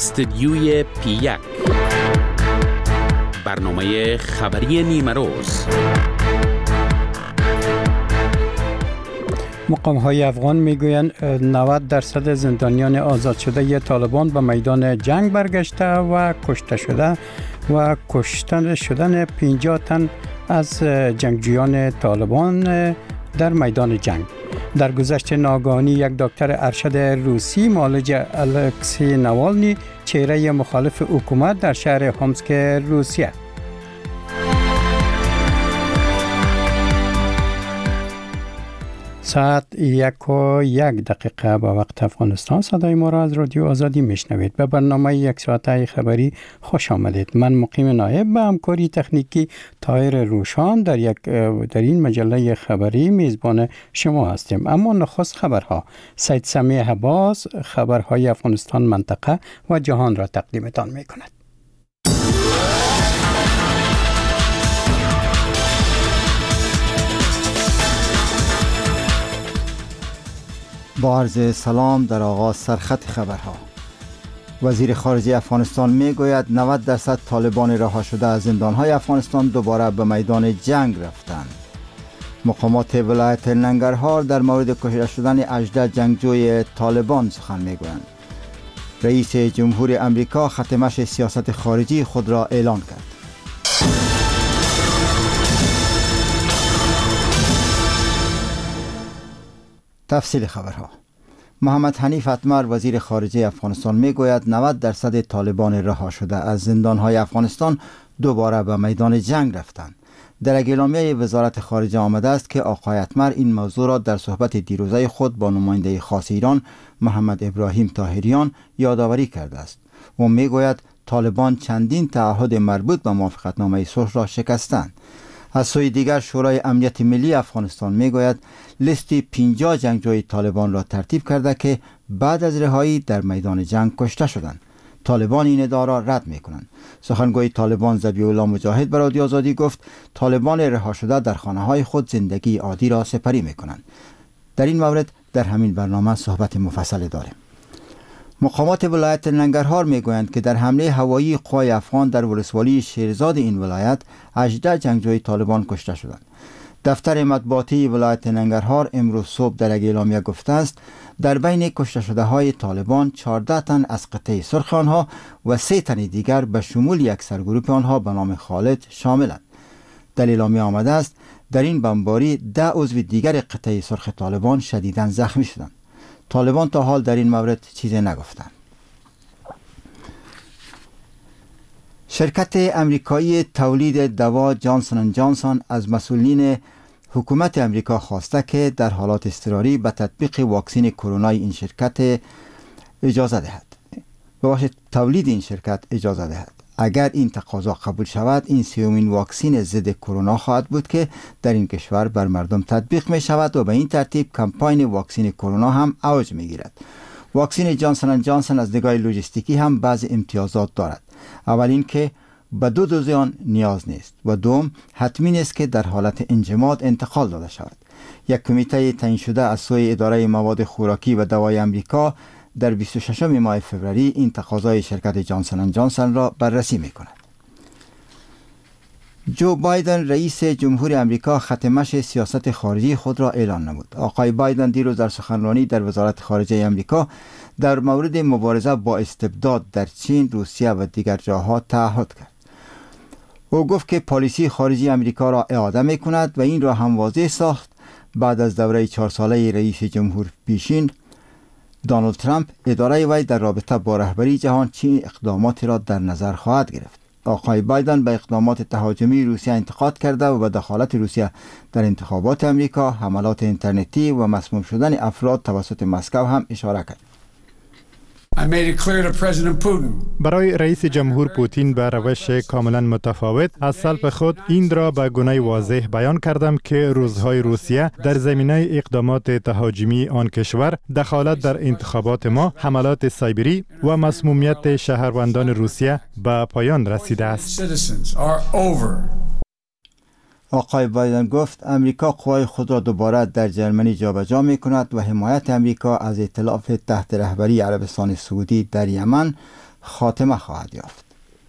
استدیوی پی1 برنامه خبری نیمه روز. مقام‌های افغان میگویند 90% زندانیان آزاد شده طالبان به میدان جنگ برگشته و کشته شدن 50 تن از جنگجویان طالبان در میدان جنگ. در گذشت ناگهانی یک دکتر ارشد روسی معالج الکسی نوالنی چهره مخالف حکومت در شهر همسک روسیه. ساعت 1:01 به وقت افغانستان. صدای ما را از رادیو آزادی میشنوید. به برنامه یک ساعته خبری خوش آمدید. من مقیم نایب به همکاری تکنیکی طاهر روشان در این مجله خبری میزبان شما هستیم. اما نخست خبرها. سید سمیع عباس خبرهای افغانستان، منطقه و جهان را تقدیمتان میکند. با عرض سلام در آغاز سرخط خبرها. وزیر خارجه افغانستان میگوید 90% طالبان رها شده از زندانهای افغانستان دوباره به میدان جنگ رفتند. مقامات ولایت ننگرهار در مورد کشته شدن 18 جنگجوی طالبان سخن میگویند. رئیس جمهور امریکا ختمش سیاست خارجی خود را اعلان کرد. تفصیل خبرها. محمد حنیف اتمر وزیر خارجه افغانستان میگوید 90% طالبان رها شده از زندانهای افغانستان دوباره به میدان جنگ رفتند. در اعلامیه وزارت خارجه آمده است که آقای اتمر این موضوع را در صحبت دیروزه خود با نماینده خاص ایران محمد ابراهیم طاهریان یادآوری کرده است. او میگوید طالبان چندین تعهد مربوط به موافقتنامه صلح را شکستند. از سوی دیگر شورای امنیت ملی افغانستان میگوید لیستی 50 جنگجوی طالبان را ترتیب کرده که بعد از رهایی در میدان جنگ کشته شدند. طالبان این ادعا را رد میکنند. سخنگوی طالبان ذبیح الله مجاهد به رادیو آزادی گفت طالبان رها شده در خانه‌های خود زندگی عادی را سپری میکنند. در این مورد در همین برنامه صحبت مفصل داریم. مقامات ولایت ننگرهار میگویند که در حمله هوایی قوای افغان در ولسوالی شیرزاد این ولایت 18 جنگجوی طالبان کشته شدند. دفتر مطبوعاتی ولایت ننگرهار امروز صبح در اعلامیه گفته است در بین کشته شده های طالبان 14 تن از قطعه سرخ آنها و 3 تن دیگر به شمول یک سرگروه آنها به نام خالد شاملند. در اعلامیه آمده است در این بمباری 10 عضو دیگر قطعه سرخ طالبان شدیداً زخمی شدند. طالبان تا حال در این مورد چیزی نگفتند. شرکت امریکایی تولید دوا جانسون اند جانسون از مسئولین حکومت امریکا خواسته که در حالات اضطراری به تطبیق واکسن کرونا این شرکت اجازه دهد. ببخشید تولید این شرکت اجازه دهد. اگر این تقاضا قبول شود این سومین واکسن ضد کرونا خواهد بود که در این کشور بر مردم تطبیق می شود و به این ترتیب کمپاین واکسن کرونا هم اوج می گیرد. واکسن جانسون اند جانسون از نگاه لوجستیکی هم بعض امتیازات دارد. اول این که به 2 دوز آن نیاز نیست و دوم حتمی نیست که در حالت انجماد انتقال داده شود. یک کمیته تعیین شده از سوی اداره مواد خوراکی و دوای امریکا در 26 ماه فوریه این تقاضای شرکت جانسون اند جانسون را بررسی می کند. جو بایدن رئیس جمهور امریکا ختمش سیاست خارجی خود را اعلان نمود. آقای بایدن دیروز در سخنرانی در وزارت خارجه امریکا در مورد مبارزه با استبداد در چین، روسیه و دیگر جاها تعهد کرد. او گفت که پالیسی خارجی امریکا را اعاده می کند و این را هم واضح ساخت بعد از دوره 4 ساله رئیس جمهور پیشین دونالد ترامپ اداره وی در رابطه با رهبری جهان چین اقداماتی را در نظر خواهد گرفت. آقای بایدن به اقدامات تهاجمی روسیه انتقاد کرده و به دخالت روسیه در انتخابات امریکا، حملات اینترنتی و مسموم شدن افراد توسط مسکو هم اشاره کرد. برای رئیس جمهور پوتین به روش کاملا متفاوت از سلب خود این را به گونه واضح بیان کردم که روزهای روسیه در زمینه اقدامات تهاجمی آن کشور، دخالت در انتخابات ما، حملات سایبری و مسمومیت شهروندان روسیه به پایان رسیده است. آقای بایدن گفت امریکا قوای خود را دوباره در جرمنی جابجا می کند و حمایت امریکا از ائتلاف تحت رهبری عربستان سعودی در یمن خاتمه خواهد یافت.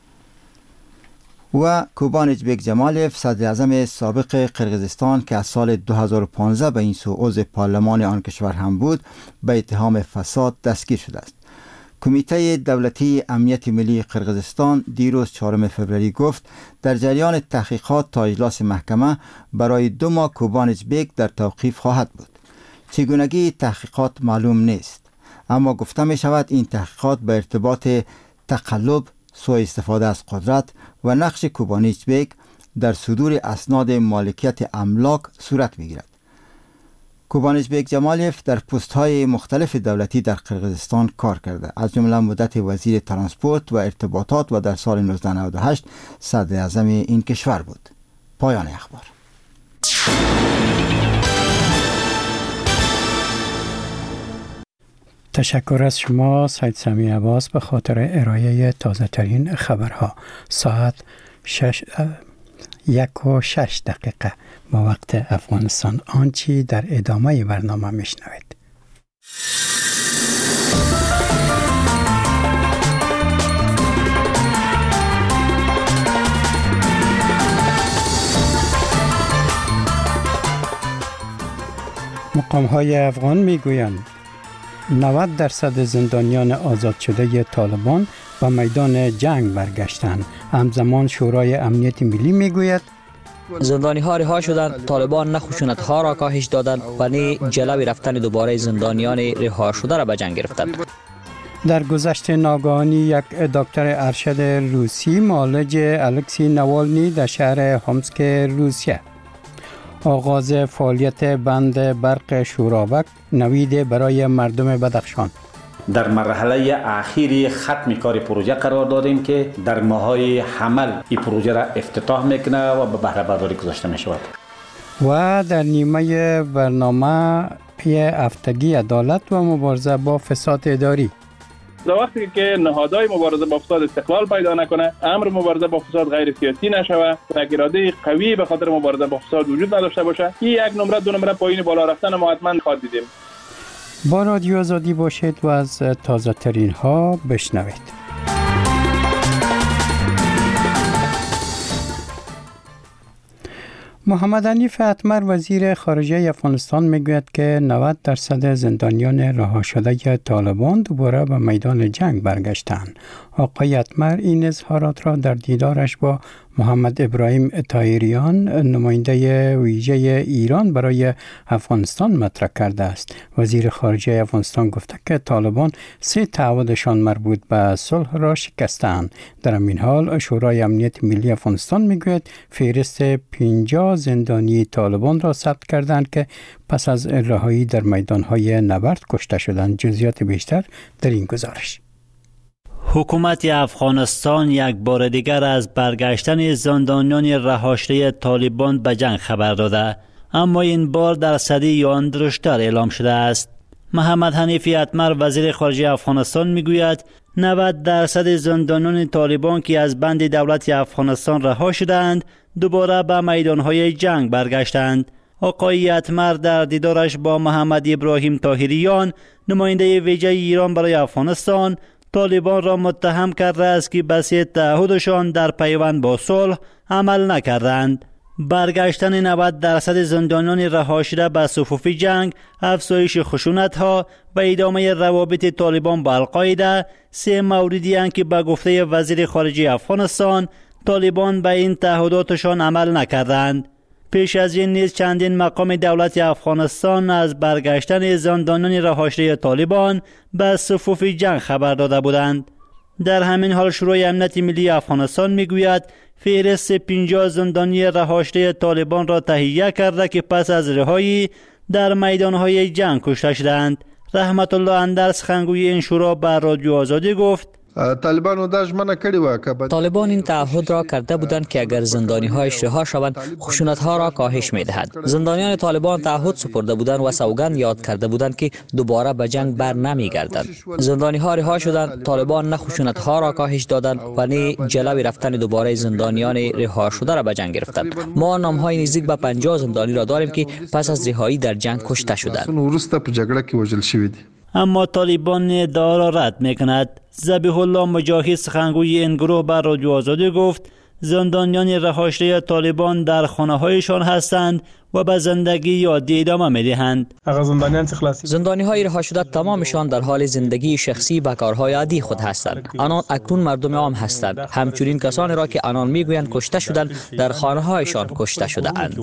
و کوبانج بیگ جمالیف صدر اعظم سابق قرقیزستان که از سال 2015 به این سو عضو پارلمان آن کشور هم بود به اتهام فساد دستگیر شده است. کمیته دولتی امنیت ملی قرقیزستان دیروز 4 فوریه گفت در جریان تحقیقات تا اجلاس محکمه برای 2 ماه کوبانج بیگ در توقیف خواهد بود. چگونگی تحقیقات معلوم نیست، اما گفته می شود این تحقیقات به ارتباط تقلب، سوء استفاده از قدرت و نقش کوبانج بیگ در صدور اسناد مالکیت املاک صورت می گیرد. کوبانج بیگ جمالیف در پست‌های مختلف دولتی در قرقیزستان کار کرده، از جمله مدت وزیر ترانسپورت و ارتباطات و در سال 1998 صدر اعظم این کشور بود. پایان اخبار. تشکر از شما سید سمی عباس به خاطر ارائه تازه ترین خبرها. ساعت 1:06 با وقت افغانستان. آنچه در ادامه برنامه میشنوید. مقام‌های افغان میگویند 90% زندانیان آزاد شده طالبان به میدان جنگ برگشتند. همزمان شورای امنیت ملی میگوید زندانی ها رها شدند. طالبان نه خشونت ها را کاهش دادند و نه جلوی رفتن دوباره زندانیان رها شده را به جنگ گرفتند. در گذشت ناگهانی یک دکتر ارشد روسی معالج الکسی نوالنی در شهر همسک روسیه. آغاز فعالیت بند برق شورابک، نوید برای مردم بدخشان. در مرحله اخیری ختم کار پروژه قرار دادیم که در ماهای حمل این پروژه را افتتاح میکنه و به بهره برداری گذاشته می شود. و در نیمه برنامه هفتگی عدالت و مبارزه با فساد اداری. در وقتی که نهادهای مبارزه با فساد استقلال پیدا نکنه، امر مبارزه با فساد غیر سیاسی نشوه و اراده قوی به خاطر مبارزه با فساد وجود نداشته باشه، این یک نمره دو نمره پایین بالا رفتن ما حتما خواهد دیدیم. با رادیو آزادی باشید و از تازه ترین ها بشنوید. محمد حنیف اتمر وزیر خارجه افغانستان میگوید که 90% زندانیان رها شده طالبان دوباره به میدان جنگ برگشتند. آقای اتمر این اظهارات را در دیدارش با محمد ابراهیم طاهریان نماینده ویژه ایران برای افغانستان مطرح کرده است. وزیر خارجه افغانستان گفته که طالبان 3 تعهدشان مربوط به صلح را شکستند. در همین حال شورای امنیت ملی افغانستان میگوید فهرست 50 زندانی طالبان را ثبت کردند که پس از رهایی در میدانهای نبرد کشته شدند. جزئیات بیشتر در این گزارش. حکومت افغانستان یک بار دیگر از برگشتن زندانیان رها شده طالبان به جنگ خبر داده، اما این بار درصدی آن درشتر اعلام شده است. محمد حنیف اتمر وزیر خارجه افغانستان میگوید 90% زندانیان طالبان که از بند دولت افغانستان رها شدند دوباره به میدانهای جنگ برگشتند. آقای اتمر در دیدارش با محمد ابراهیم طاهریان نماینده ویژه ایران برای افغانستان طالبان را متهم کرده است که به 3 تعهدشان در پیوند با صلح عمل نکردند. برگشتن 90% زندانیان رها شده به صفوف جنگ، افزایش خشونت‌ها و ادامه روابط طالبان با القاعده 3 موردی اند که به گفته وزیر خارجه افغانستان طالبان به این تعهداتشان عمل نکردند. پیش از این نیز چندین مقام دولت افغانستان از برگشتن زندانیان رها شده طالبان به صفوف جنگ خبر داده بودند. در همین حال شورای امنیت ملی افغانستان میگوید فهرست 50 زندانی رها شده طالبان را تهیه کرده که پس از رهایی در میدانهای جنگ کشته شدند. رحمت الله اندر سخنگوی این شورا بر رادیو آزادی گفت طالبان این تعهد را کرده بودند که اگر زندانی هایش رها شوند خشونت ها را کاهش می دهد. زندانیان طالبان تعهد سپرده بودند و سوگند یاد کرده بودند که دوباره به جنگ بر نمی گردند. زندانی ها رها شدند. طالبان نه خشونت ها را کاهش دادند و نه جلوی رفتن دوباره زندانیان رها شده را به جنگ گرفتند. ما نام های نزدیک به 50 زندانی را داریم که پس از رهایی در جنگ کشته شدند. اما طالبان ادعا را رد میکند. ذبیح الله مجاهد سخنگوی این گروه بر رادیو آزادی گفت زندانیان رهاشته طالبان در خانه هایشان هستند و به زندگی عادی ادامه میدهند. زندانی های رها شده تمامشان در حال زندگی شخصی و کارهای عادی خود هستند. آنان اکنون مردم عام هستند. همچنین کسانی را که آنان میگویند کشته شدند در خانه هایشان کشته شده اند.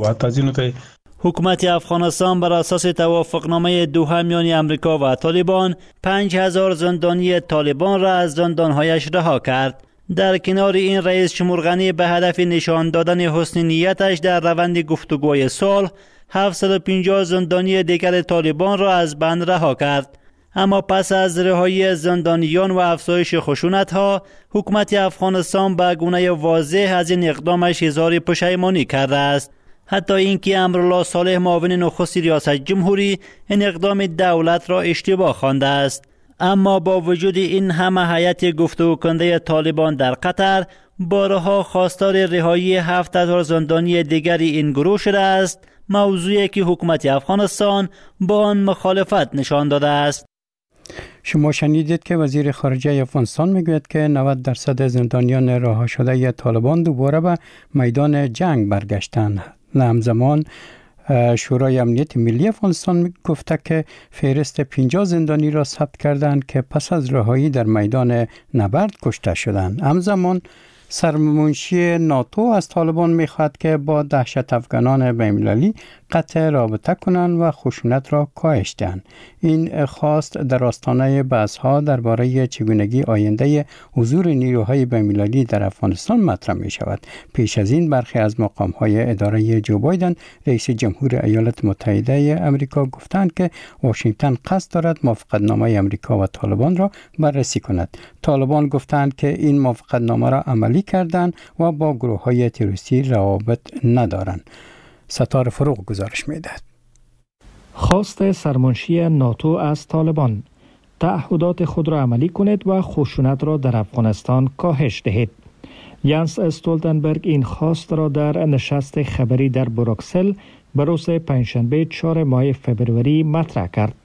حکومت افغانستان بر اساس توافقنامه دوحه میان امریکا و طالبان 5000 زندانی طالبان را از زندانهایش رها کرد. در کنار این رئیس جمهور غنی به هدف نشان دادن حسن نیتش در روند گفتگوی صلح 750 زندانی دیگر طالبان را از بند رها کرد. اما پس از رهایی زندانیان و افزایش خشونت‌ها حکومت افغانستان به گونه واضح از این اقدامش اظهار پشیمانی کرده است. حتی اینکه امرالله صالح معاون نخست ریاست جمهوری این اقدام دولت را اشتباه خوانده است. اما با وجود این همه هیئت گفتگو کننده طالبان در قطر بارها خواستار رهایی 7000 زندانی دیگری این گروه شده است، موضوعی که حکومت افغانستان با آن مخالفت نشان داده است. شما شنیدید که وزیر خارجه افغانستان میگوید که 90% زندانیان رها شده طالبان دوباره به میدان جنگ برگشتند. همزمان شورای امنیت ملی افغانستان گفته که فهرست 50 زندانی را ثبت کردند که پس از رهایی در میدان نبرد کشته شدند. همزمان سرمنشی ناتو از طالبان میخواهد که با دهشت افغانان بین‌المللی قطع رابطه کنند و خشونت را کاهش دهند. این خواست در آستانه بحث‌ها درباره چگونگی آینده حضور نیروهای بین‌المللی در افغانستان مطرح می شود. پیش از این برخی از مقام‌های اداره جو بایدن رئیس جمهور ایالات متحده آمریکا گفتند که واشنگتن قصد دارد موافقتنامه آمریکا و طالبان را بررسی کند. طالبان گفتند که این موافقتنامه را عملی کردند و با گروه‌های تروریستی روابط ندارند. ستاره فروغ گزارش می‌دهد. خواست سرمنشی ناتو از طالبان: تعهدات خود را عملی کنید و خشونت را در افغانستان کاهش دهید. یانس استولتنبرگ این خواست را در نشست خبری در بروکسل به روز پنجشنبه 4 ماه فوریه مطرح کرد.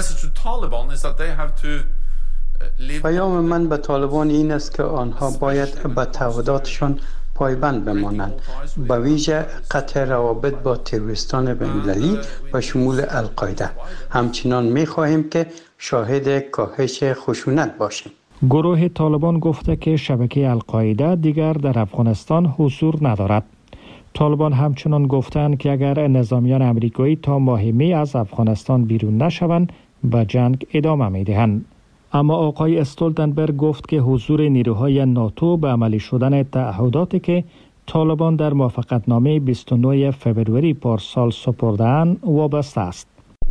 پیام من به طالبان این است که آنها باید به تعهداتشان پایبند بمانند، به ویژه قطع روابط با تروریستان بین‌المللی و شمول القاعده. همچنان می‌خواهیم که شاهد کاهش خشونت باشیم. گروه طالبان گفته که شبکه القاعده دیگر در افغانستان حضور ندارد. طالبان همچنان گفتند که اگر نظامیان امریکایی تا ماه می از افغانستان بیرون نشوند به جنگ ادامه می‌دهند. اما آقای استولتنبرگ گفت که حضور نیروهای ناتو به عملی شدن تعهداتی که طالبان در موافقتنامه 29 فوریه پارسال سپرده‌اند وابسته است.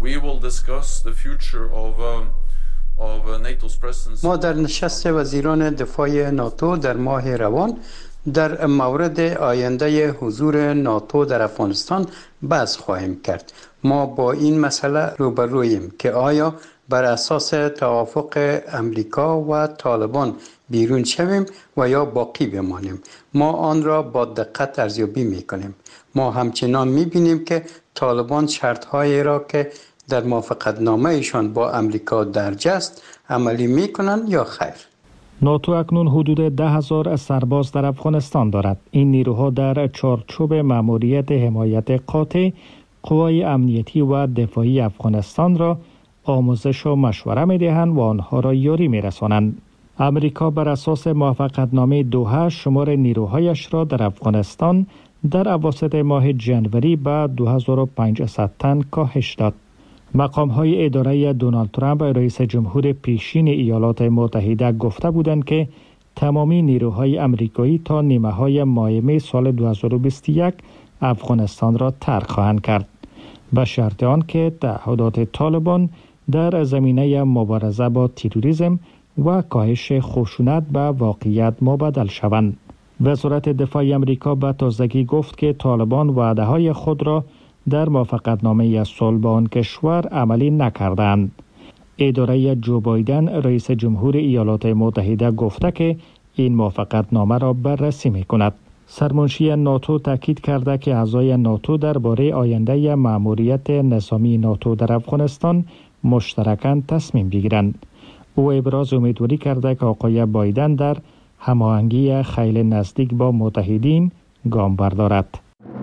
ما در نشست وزیران دفاع ناتو در ماه روان در مورد آینده حضور ناتو در افغانستان بحث خواهیم کرد. ما با این مسئله روبرویم که آیا بر اساس توافق امریکا و طالبان بیرون شویم و یا باقی بمانیم. ما آن را با دقت ارزیابی میکنیم. ما همچنان میبینیم که طالبان شرطهایی را که در موافقتنامه ایشان با امریکا درج است عملی میکنند یا خیر. ناتو اکنون حدود 10,000 سرباز در افغانستان دارد. این نیروها در چارچوب مأموریت حمایت قاطع قوای امنیتی و دفاعی افغانستان را آموزش و مشوره می‌دهند و آنها را یاری می‌رسانند. امریکا بر اساس موافقتنامه دوحه شمار نیروهایش را در افغانستان در اواسط ماه جنوری به 2500 تن کاهش داد. مقام‌های اداره دونالد ترامپ رئیس جمهور پیشین ایالات متحده گفته بودند که تمامی نیروهای امریکایی تا نیمه‌های ماه می سال 2021 افغانستان را ترک خواهند کرد، به شرط آنکه تعهدات طالبان در زمینه مبارزه با تروریسم و کاهش خشونت به واقعیت مبدل شوند. وزارت دفاع امریکا به تازگی گفت که طالبان وعده‌های خود را در موافقتنامه صلح با آن کشور عملی نکردند. اداره جو بایدن رئیس جمهور ایالات متحده گفته که این موافقتنامه را بررسی می‌کند. سرمنشی ناتو تاکید کرده که اعضای ناتو درباره آینده مأموریت نظامی ناتو در افغانستان مشترکاً تصمیم بگیرند. او ابراز امیدواری کرده که آقای بایدن در هماهنگی خیلی نزدیک با متحدین گام بردارد.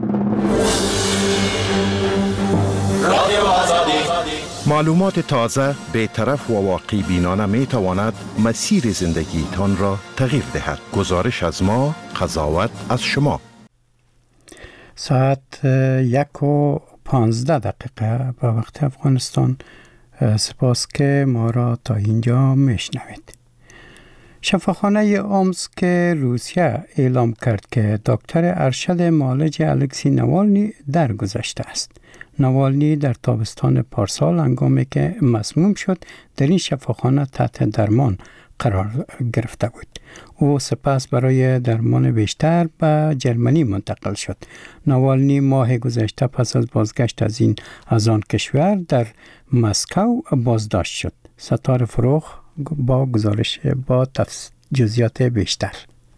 معلومات تازه، بی‌طرف و واقع بینانه می تواند مسیر زندگی تان را تغییر دهد. گزارش از ما، قضاوت از شما. ساعت 1:15 به وقت افغانستان. سپاس که ما را تا اینجا میشنوید. شفاخانه اومسک روسیه اعلام کرد که دکتر ارشد معالج الکسی نوالنی درگذشته است. نوالنی در تابستان پارسال هنگامی که مسموم شد در این شفاخانه تحت درمان قرار گرفته بود. او سپس برای درمان بیشتر به جرمنی منتقل شد. نوالنی ماه گذشته پس از بازگشت از آن کشور در مسکو بازداشت شد. ستاره فروخ با گزارش با جزئیات بیشتر.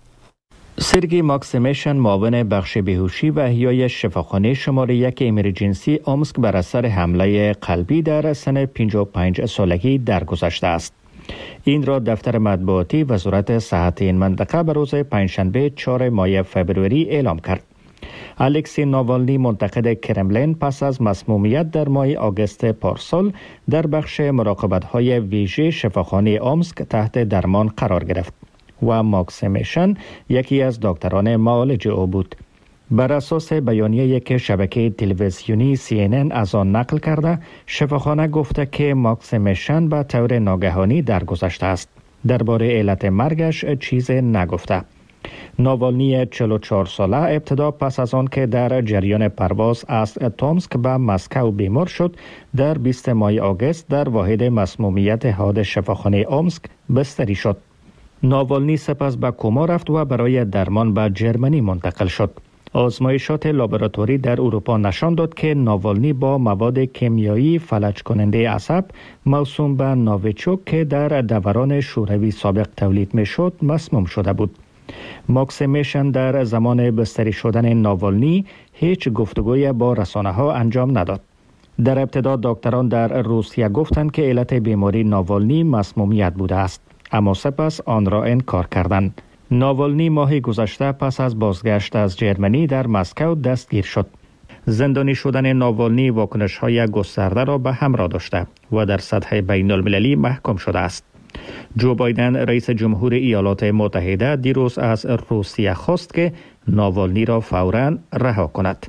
سرگی ماکسیمیشن معاون بخش بهوشی و احیای شفاخانه شماره 1 امرجنسی اومسک بر اثر حمله قلبی در سن 55 سالگی درگذشته است. این را دفتر مطبوعاتی وزارت صحت این منطقه به روز پنجشنبه 4 ماه فبروری اعلام کرد. الکسی ناوالنی منتقد کرملین پس از مسمومیت در ماه آگوست پارسال در بخش مراقبت‌های ویژه شفاخانه اومسک تحت درمان قرار گرفت و ماکسیمیشن یکی از دکتران معالج او بود. بر اساس بیانیه‌ای که شبکه تلویزیونی CNN از آن نقل کرده، شفاخانه گفته که ماکسیمیشن به طور ناگهانی درگذشته است. درباره علت مرگش چیزی نگفته. ناوالنی 44 ساله ابتدا پس از آن که در جریان پرواز از تومسک به مسکو بیمار شد، در 20 ماه آگوست در واحد مسمومیت حاد شفاخانه اومسک بستری شد. ناوالنی سپس به کما رفت و برای درمان به جرمنی منتقل شد. آزمایشات لابراتوری در اروپا نشان داد که ناوالنی با مواد کیمیایی فلج کننده عصب موسوم به نوویچوک که در دوران شوروی سابق تولید میشد مسموم شده بود. ماکسیمیشن در زمان بستری شدن ناوالنی هیچ گفتگوی با رسانه ها انجام نداد. در ابتدا دکتران در روسیه گفتند که علت بیماری ناوالنی مسمومیت بوده است، اما سپس آن را انکار کردند. ناوالنی ماه گذشته پس از بازگشت از جرمنی در مسکو دستگیر شد. زندانی شدن ناوالنی واکنش‌های گسترده را به همراه داشته و در سطح بین المللی محکوم شده است. جو بایدن رئیس جمهور ایالات متحده دیروز از روسیه خواست که ناوالنی را فوراً رها کند.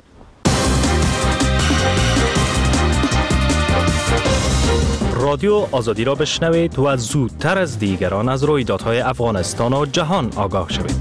رادیو آزادی را بشنوید و زودتر از دیگران از رویدادهای افغانستان و جهان آگاه شوید.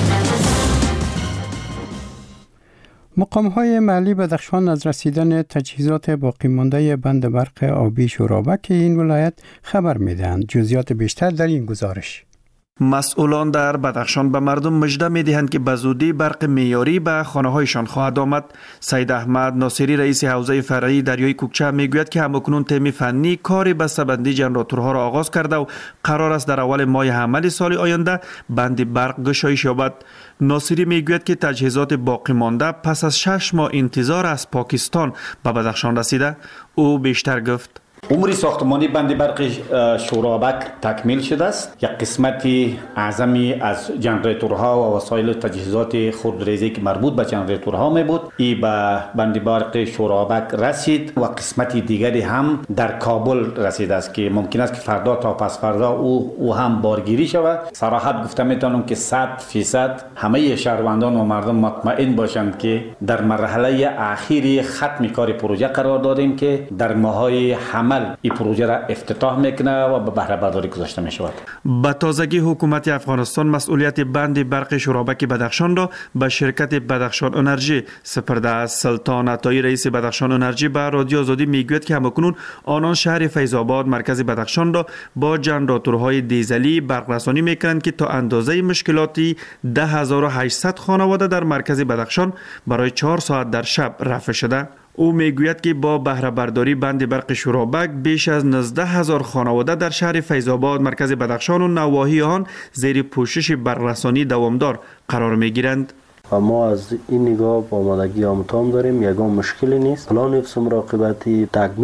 مقام‌های محلی بدخشان از رسیدن تجهیزات باقی مانده بند برق آبی شورابک این ولایت خبر می‌دهند. جزئیات بیشتر در این گزارش. مسئولان در بدخشان به مردم مژده می‌دهند که به زودی برق معیاری به خانه‌هایشان خواهد آمد. سید احمد ناصری رئیس حوزه فرعی دریای کوکچه میگوید که همکنون تیم فنی کار بسته‌بندی ژنراتورها را آغاز کرده و قرار است در اول ماه حمل سال آینده بند برق گشایش یابد. ناصری میگوید که تجهیزات باقی مانده پس از 6 ماه انتظار از پاکستان به بدخشان رسیده. او بیشتر گفت: عمر ساختمانی بند برق شورابک تکمیل شده است. یک قسمتی اعظمی از جنراتورها و وسایل تجهیزات خودریزی که مربوط به جنراتورها می بود ای به بند برق شورابک رسید و قسمتی دیگری هم در کابل رسیده است که ممکن است که فردا تا پس فردا او هم بارگیری شود. صراحت گفته میتونم که 100% همه شهروندان و مردم مطمئن باشند که در مرحله اخیری ختم کار پروژه قرار دادیم که در ماهای این پروژه را افتتاح میکنه و به بهره برداری گذاشته میشود. به تازگی حکومت افغانستان مسئولیت بند برق شورابک بدخشان را به شرکت بدخشان انرژی سپرده است. سلطان عطایی رئیس بدخشان انرژی به رادیو آزادی میگوید که همکنون آنان شهر فیض‌آباد مرکز بدخشان را با جنراتورهای دیزلی برق رسانی میکنند که تا اندازه مشکلاتی 10800 خانواده در مرکز بدخشان برای 4 ساعت در شب رفع شده. او میگوید که با بهره برداری بند برق شورابک بیش از 19000 خانواده در شهر فیض‌آباد مرکز بدخشان و نواحی آن زیر پوشش برق‌رسانی دوامدار قرار میگیرند. ما از این نگاه با آمادگی تام داریم، یگان مشکلی نیست. پلان حفظ مراقبتی تکمیل است.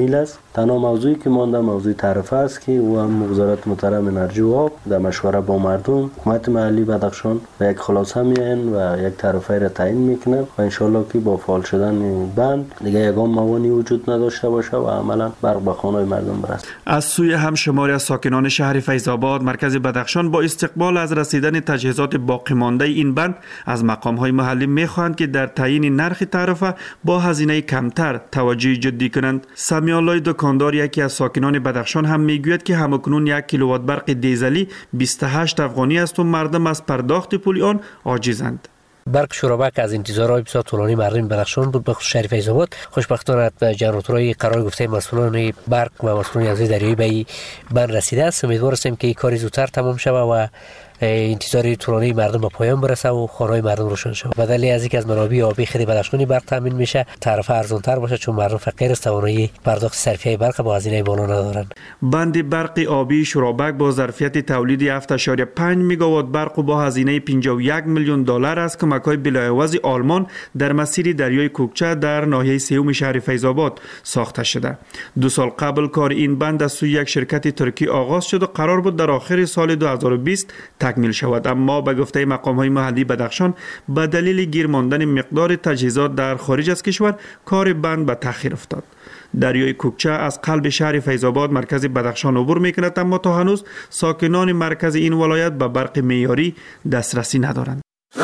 تنها موضوعی که مانده موضوع تعرفه است که او هم وزارت محترم انرژی و آب در مشوره با مردم حکومت محلی بدخشان و یک خلاصه میاین و یک تعرفه را تعیین میکنه و انشالله که با فعال شدن بند دیگه یگان موانی وجود نداشته باشه و عملا برق به خانه مردم برسه. از سوی هم شماری از ساکنان شهر فیض‌آباد مرکز بدخشان با استقبال از رسیدن تجهیزات باقی مانده این بند از مقام‌های محلی می‌خواهند که در تعیین نرخ تعرفه با هزینه کمتر توجه جدی کنند. سمیالله دکاندار یکی از ساکنان بدخشان هم میگوید که همکنون 1 کیلووات برق دیزلی 28 افغانی است و مردم از پرداخت پول آن عاجزند. برق شورابک از انتظارهای بسیار طولانی مردم بدخشان بود، به خصوص شهر فیض‌آباد. خوشبختانه جنراتورهای قرار گفته مسئولان برق و مسئولان از دریایی به بند رسیده است. امیدوار هستیم که این کار زودتر تمام شود و انتظار طولانی مردم به پایان برسه و خانه‌های مردم روشن شود. بدل از اینکه از منابع آبی خیلی بدخشانی برق تامین میشه، تعرفه ارزان‌تر باشه چون مردم فقیر است، توانایی پرداخت صرفیه برق با هزینه بالا ندارند. بند برق آبی شورابک با ظرفیت تولید 7.5 مگاوات برق و با هزینه 51 میلیون دلار از کمک‌های بلاعوض آلمان در مسیر دریای کوکچه در ناحیه سوم شهر فیض‌آباد ساخته شده. 2 سال قبل کار این بند از سوی یک شرکت ترکی آغاز شد و قرار بود در آخر سال 2020 تکمیل شود، اما به گفته مقام‌های محلی بدخشان به دلیل گیر ماندن مقدار تجهیزات در خارج از کشور کار بند به تأخیر افتاد. دریای کوکچه از قلب شهر فیض‌آباد مرکز بدخشان عبور می‌کند، اما تا هنوز ساکنان مرکز این ولایت به برق معیاری دسترسی ندارند.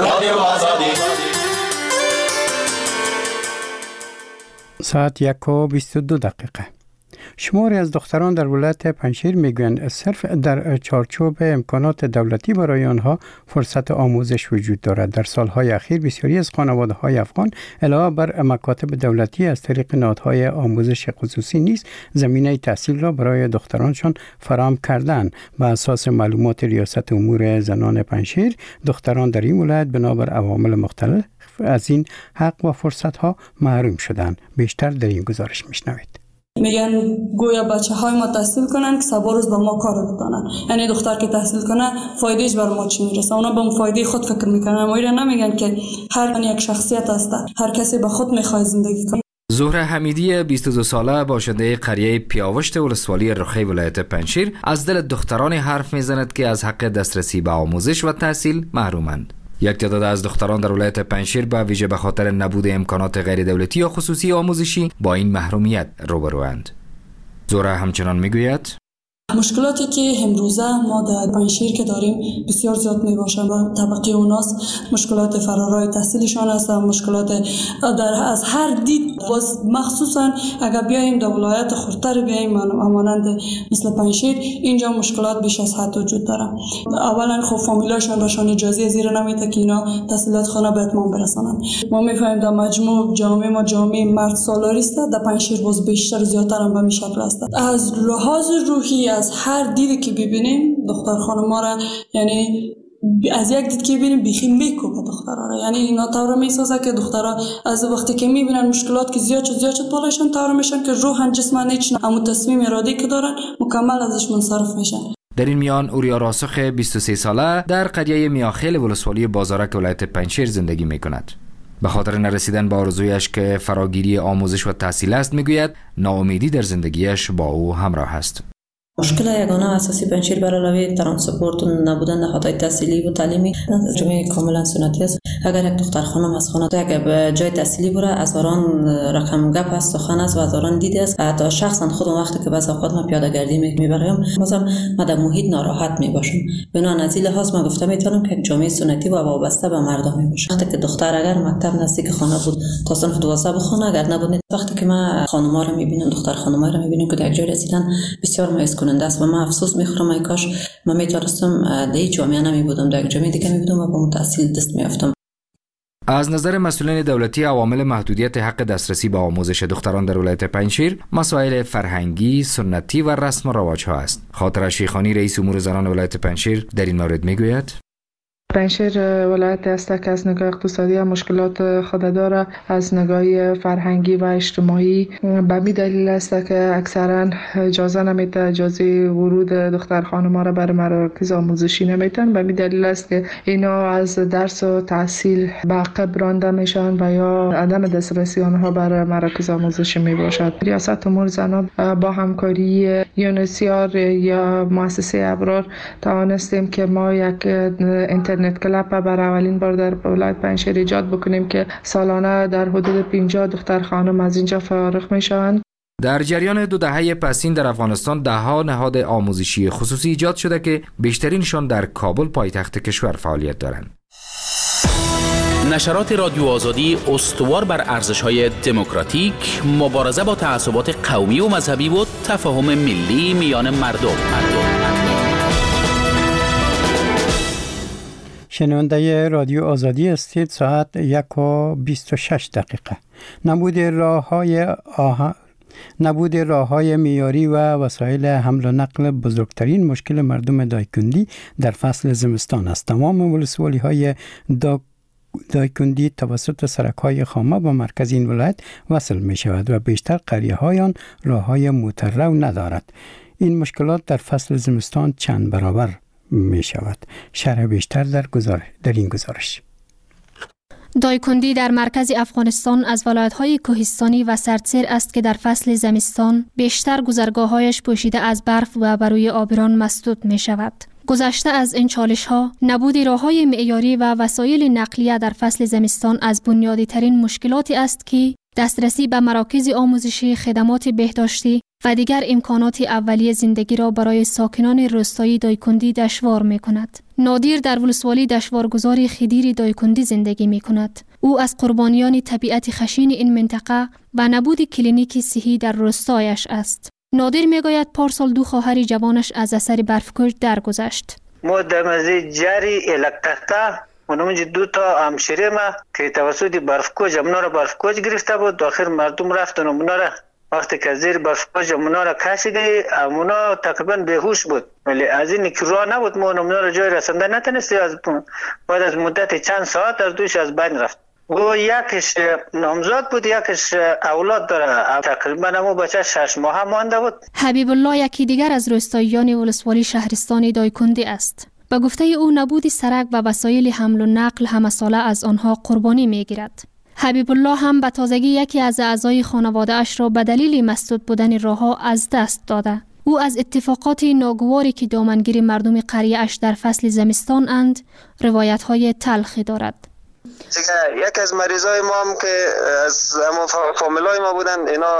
ساعت 1:22. شماری از دختران در ولایت پنجشیر میگویند صرف در چارچوب امکانات دولتی برای آنها فرصت آموزش وجود دارد. در سالهای اخیر بسیاری از خانواده‌های افغان علاوه بر مکاتب دولتی از طریق نهادهای آموزش خصوصی نیز زمینه تحصیل را برای دخترانشان فراهم کردند. بر اساس معلومات ریاست امور زنان پنجشیر، دختران در این ولایت بنابر عوامل مختلف از این حق و فرصت‌ها محروم شدند. بیشتر در این گزارش میشنوید. میگن گویا بچه‌های ما تحصیل کنن که سبا روز به ما کار بکنن، یعنی دختر که تحصیل کنه فایدهش بر ما چی میرسه، اونا به اون فایده خود فکر میکنن، اما نمیگن که هر یک شخصیت هست، هر کسی به خود میخواد زندگی کنه. زهره حمیدی 22 ساله باشنده قریه پیاوشت ولسوالی رخی ولایت پنجشیر از دل دختران حرف میزند که از حق دسترسی به آموزش و تحصیل محرومند. یک تعداد از دختران در ولایت پنجشیر به ویژه به خاطر نبود امکانات غیر دولتی یا خصوصی آموزشی با این محرومیت روبروند. زهره همچنان میگوید مشکلاتی که امروزه ما در پنجشیر که داریم بسیار زیاد میباشه و طبقه اوناست، مشکلات فرارای تحصیلشان است، مشکلات از هر دید، مخصوصا اگر بیاییم در ولایت خردتر بیاییم مانند مثل پنجشیر، اینجا مشکلات بیش از حد وجود داره. اولا خب فامیلاشان راشان اجازه زیر نمیده که اینا تحصیلات خانه به اتمام برسانند. ما میفهمیم در مجموع جامعه ما جامعه مرد سالاری است، در پنجشیر باز بیشتر زیادتر هم به این شکل است. از لحاظ روحی از هر دیدی که ببینیم دختر خانم‌ها را، یعنی از یک دید که ببینیم بیخی میکوبه دخترها را، یعنی اینا طور میسازه که دخترها از وقتی که میبینن مشکلات که زیاد شد بالاشون طور میشن که روحن جسمن هیچ اما تصمیم ارادی که دارن مکمل ازش منصرف میشن. در این میان اوریا راسخ 23 ساله در قریه میاخیل ولسوالی بازارک ولایت پنجشیر زندگی میکند. به خاطر نرسیدن به آرزویش که فراگیری آموزش و تحصیل است میگوید ناامیدی در زندگیش با او همراه است. مشکل یگانه اساسی پنجشیر بر علاوه ترانسپورت و نبودن نهادهای تحصیلی و تعلیمی جامعه کاملا سنتی است. اگر یک دختر خانم از خانه اگر به جای تحصیلی بره، از آن رقم گپ است، سخن است و از آن دیده است. حتی شخصا خودم وقتی که بعضی اوقات ما پیاده گردی میبرم بازم ما در محیط ناراحت میباشم. بنابراین از این لحاظ ما گفتم میتونم که جامعه سنتی و وابسته به مردم میباشه. وقتی که دختر اگر مکتب نزدیک خانه بود تا صنف 12 بخونه، اگر نبود، وقتی که ما خانم‌ها رو میبینم، دختر خانم‌ها رو میبینم که در جای رسیدن بسیار مایوس کننده است و من افسوس میخورم ای کاش من میتونستم در این جامعه نمیبودم، در جامعه دیگه میبودم و با تحصیل دست میافتم. از نظر مسئولین دولتی، عوامل محدودیت حق دسترسی به آموزش دختران در ولایت پنجشیر مسائل فرهنگی، سنتی و رسم و رواج ها است. خاطره شیخانی رئیس امور زنان ولایت پنجشیر در این مورد میگوید پنجشیر ولایت است که از نگاه اقتصادی مشکلات خود داره، از نگاه فرهنگی و اجتماعی. به می دلیل است که اکثرا اجازه نمیده، اجازه ورود دختر خانم ها را بر مراکز آموزشی نمیتن. به می دلیل است که اینا از درس و تحصیل به عقب رانده میشن و یا عدم دسترسی آنها بر مراکز آموزشی می باشد. ریاست امور زنان با همکاری یونسیار یا مؤسسه ابرار توانستیم که ما یک اینترنت کلاب بر اولین بار در ولایت پنجشیر ایجاد بکنیم که سالانه در حدود 50 دختر خانم از اینجا فارغ میشوند. در جریان 2 دهه پسین در افغانستان ده‌ها نهاد آموزشی خصوصی ایجاد شده که بیشترینشان در کابل پایتخت کشور فعالیت دارند. نشرات رادیو آزادی استوار بر ارزش‌های دموکراتیک، مبارزه با تعصبات قومی و مذهبی و تفاهم ملی میان مردم. شنونده رادیو آزادی استید. ساعت 1:26. نبود راه‌های معیاری و وسایل حمل و نقل بزرگترین مشکل مردم دایکندی در فصل زمستان است. تمام ولسوالی‌های دایکندی توسط سرک‌های خامه با مرکز این ولایت وصل می شود و بیشتر قریه‌های آن راه‌های موتررو ندارد. این مشکلات در فصل زمستان چند برابر می شود. شرح بیشتر در این گزارش. دایکندی در مرکز افغانستان از ولایت‌های کوهستانی و سردسیر است که در فصل زمستان بیشتر گذرگاه‌هایش پوشیده از برف و بر روی آبران مسدود می شود. گذشته از این چالش‌ها، نبود راه‌های معیاری و وسایل نقلیه در فصل زمستان از بنیادی ترین مشکلاتی است که دسترسی به مراکز آموزشی، خدمات بهداشتی و دیگر امکانات اولیه زندگی را برای ساکنان روستایی دایکندی دشوار می‌کند. نادیر در ولسوالی دشوارگذار خدیر دایکندی زندگی می‌کند. او از قربانیان طبیعت خشین این منطقه و نبود کلینیک صحی در روستایش است. نادر میگوید پارسال 2 خواهر جوانش از اثر برفکوش درگذشت. ما در مزه جاری الکترتا اونم 2 تا همشیره ما که توسط برفکوش امنا را برفکوش گرفته بود. آخر مردم رفتن امنا را وقتی که زیر برفکوش امنا را کشیده، امنا تقریبا بیهوش بود، ولی از این که راه نبود ما امنا را جای رسنده نتونستی. بعد از مدت چند ساعت از دوش از بین رفت. او یکش نامزاد بود، یکش اولاد داره. تقریبا همون بچه 6 ماه مانده بود. حبیب الله یکی دیگر از روستاییان ولسوالی شهرستان دایکندی است. به گفته او نبود سرک و وسایل حمل و نقل همساله از آنها قربانی میگیرد. حبیب الله هم به تازگی یکی از اعضای خانواده اش را به دلیل مسدود بودن راهها از دست داده. او از اتفاقات ناگواری که دامنگیر مردم قریه اش در فصل زمستان اند روایت‌های تلخی دارد. یک از مریضای ما هم که از فامیلای ما بودن، اینا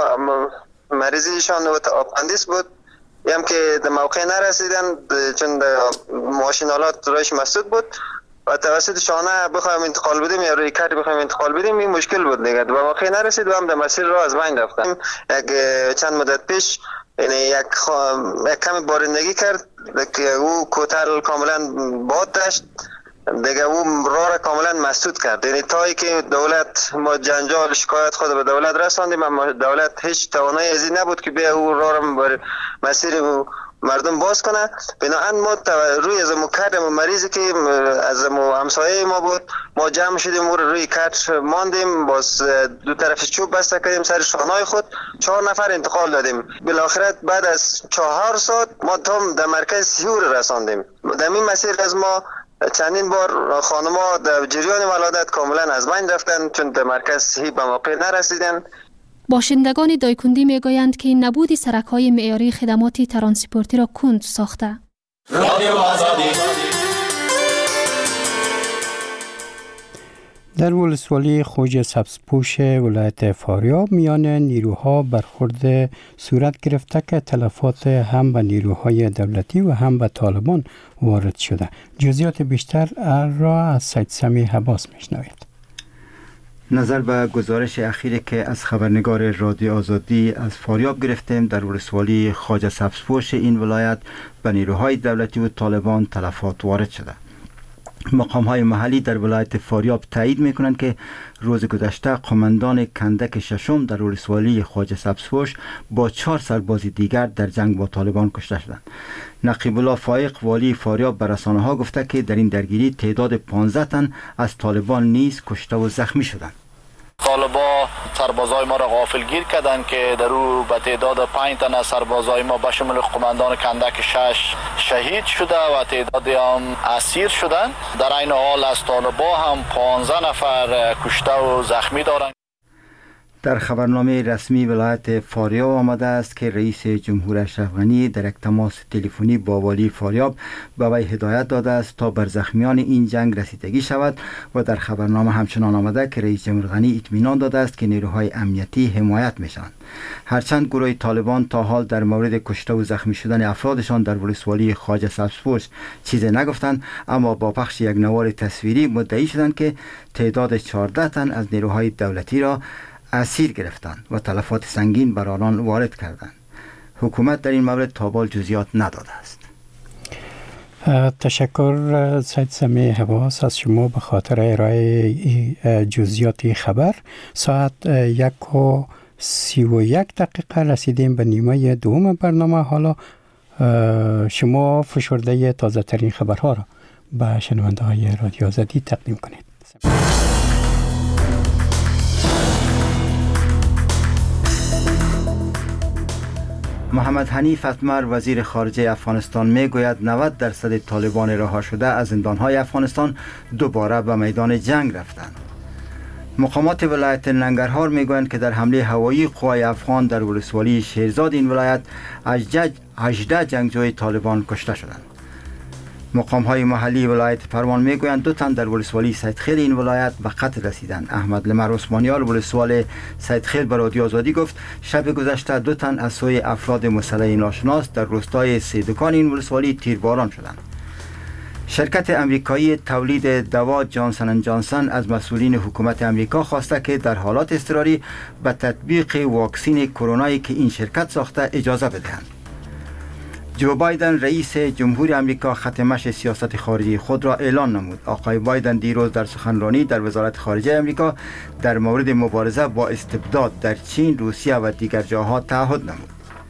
مریضیشان اپاندیس بود، هم که در موقع نرسیدن چون ماشینالات روش مسدود بود و توسط شانه بخوایم انتقال بدیم یا روی کاری بخوایم انتقال بدیم این مشکل بود دیگه. به موقع نرسید و هم در مسیر راه از بین رفتم. چند مدت پیش یک کمی بارندگی کرد که او کوتل کاملا باد داشت دیگه، او راه را کاملا مسدود کرد. یعنی تا ای که دولت ما جنجال شکایت خود به دولت رساندیم، اما دولت هیچ توانایی ازی نبود که بیا او راه را بر مسیر مردم باز کنه. بنابراین ما روی از کردم مریضی که از همسایه ما بود ما جمع شدیم او روی کات ماندیم، باز 2 طرف چوب بسته کردیم سر شانهای خود، 4 نفر انتقال دادیم. بالاخره بعد از 4 ساعت ما تام در مرکز سیور رساندیم. در این مسیر از ما چندین بار خانم‌ها در جریان ولادت کاملا از بین رفتن چون در مرکز صحی به موقع نرسیدن. باشندگان دایکندی میگویند که نبود سرک‌های معیاری خدمات ترانسپورتی را کند ساخته. رادیو آزادی. در ولسوالی خوج سبزپوش ولایت فاریاب میان نیروها برخورد صورت گرفته که تلفات هم به نیروهای دولتی و هم به طالبان وارد شده. جزئیات بیشتر را از سید سمی حباس میشنوید. نظر به گزارش اخیری که از خبرنگار رادیو آزادی از فاریاب گرفتیم، در ولسوالی خواجه سبزپوش این ولایت به نیروهای دولتی و طالبان تلفات وارد شده. مقام‌های محلی در ولایت فاریاب تایید می‌کنند که روز گذشته قماندان کندک ششم در ولسوالی خواجه سبزپوش با 4 سرباز دیگر در جنگ با طالبان کشته شدند. نقیب الله فایق والی فاریاب به رسانه‌ها گفته که در این درگیری تعداد 15 تن از طالبان نیز کشته و زخمی شدند. طالبا سربازای ما را غافلگیر کردند که در او به تعداد 5 تن از سربازای ما به شمول قماندان کندک 6 شهید شده و تعدادی هم اسیر شدند. در این حال از طالبا هم 15 نفر کشته و زخمی دارند. در خبرنامه رسمی ولایت فاریاب آمده است که رئیس جمهور اشرف غنی در یک تماس تلفنی با والی فاریاب به وی هدایت داده است تا بر زخمیان این جنگ رسیدگی شود و در خبرنامه همچنان آمده که رئیس جمهور غنی اطمینان داده است که نیروهای امنیتی حمایت میشوند. هرچند گروه طالبان تا حال در مورد کشته و زخمی شدن افرادشان در ولسوالی خواجه سبزپوش چیزی نگفتند، اما با پخش یک نوار تصویری مدعی شدند که تعداد 14 تن از نیروهای دولتی را اسیر گرفتند و تلفات سنگین بر آنان وارد کردند. حکومت در این مورد تا به حال جزئیات نداده است. تشکر سید سمیع حواس از شما به خاطر ارائه جزئیات خبر. ساعت 1:31 رسیدیم به نیمه دوم برنامه. حالا شما فشرده تازه ترین خبرها را به شنونده های رادیو آزادی تقدیم کنید. محمد حنیف اتمر وزیر خارجه افغانستان میگوید 90% طالبان رها شده از زندانهای افغانستان دوباره به میدان جنگ رفتند. مقامات ولایت ننگرهار میگویند که در حمله هوایی قوای افغان در ولسوالی شیرزاد این ولایت 18 جنگجوی طالبان کشته شدند. مقام‌های محلی ولایت پروان میگویند 2 تن در ولسوالی سیدخیل این ولایت به قتل رسیدند. احمد لمر عثمانیال ولسوال سیدخیل به رادیو آزادی گفت شب گذشته 2 تن از سوی افراد مسلح ناشناس در روستای سیدکان این ولسوالی تیرباران شدند. شرکت امریکایی تولید دوا جانسن اند جانسن از مسئولین حکومت امریکا خواسته که در حالات اضطراری به تطبیق واکسن کرونایی که این شرکت ساخته اجازه بدهند. جو بایدن رئیس جمهور امریکا ختمش سیاست خارجی خود را اعلان نمود. آقای بایدن دیروز در سخنرانی در وزارت خارجه امریکا در مورد مبارزه با استبداد در چین، روسیه و دیگر جاها تعهد نمود.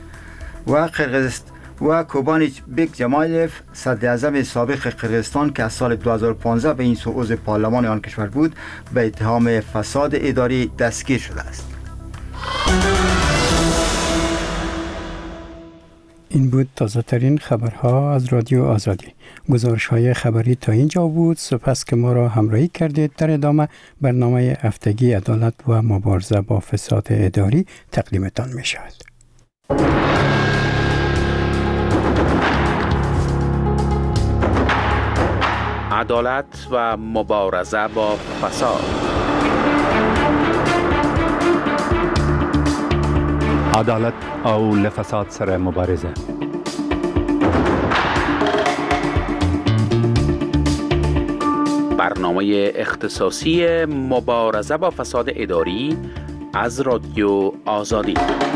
و کوبانیچ بیک جمایلف صدر اعظم سابق قرقیزستان که از سال 2015 به این سو عضو پارلمان آن کشور بود به اتهام فساد اداری دستگیر شده است. این بود تازه ترین خبرها از رادیو آزادی. گزارش های خبری تا اینجا بود. سپس که ما را همراهی کردید. در ادامه برنامه هفتگی عدالت و مبارزه با فساد اداری تقدیمتان می شود. عدالت و مبارزه با فساد. عدالت او لفساد سره مبارزه. برنامه اختصاصی مبارزه با فساد اداری از رادیو آزادی.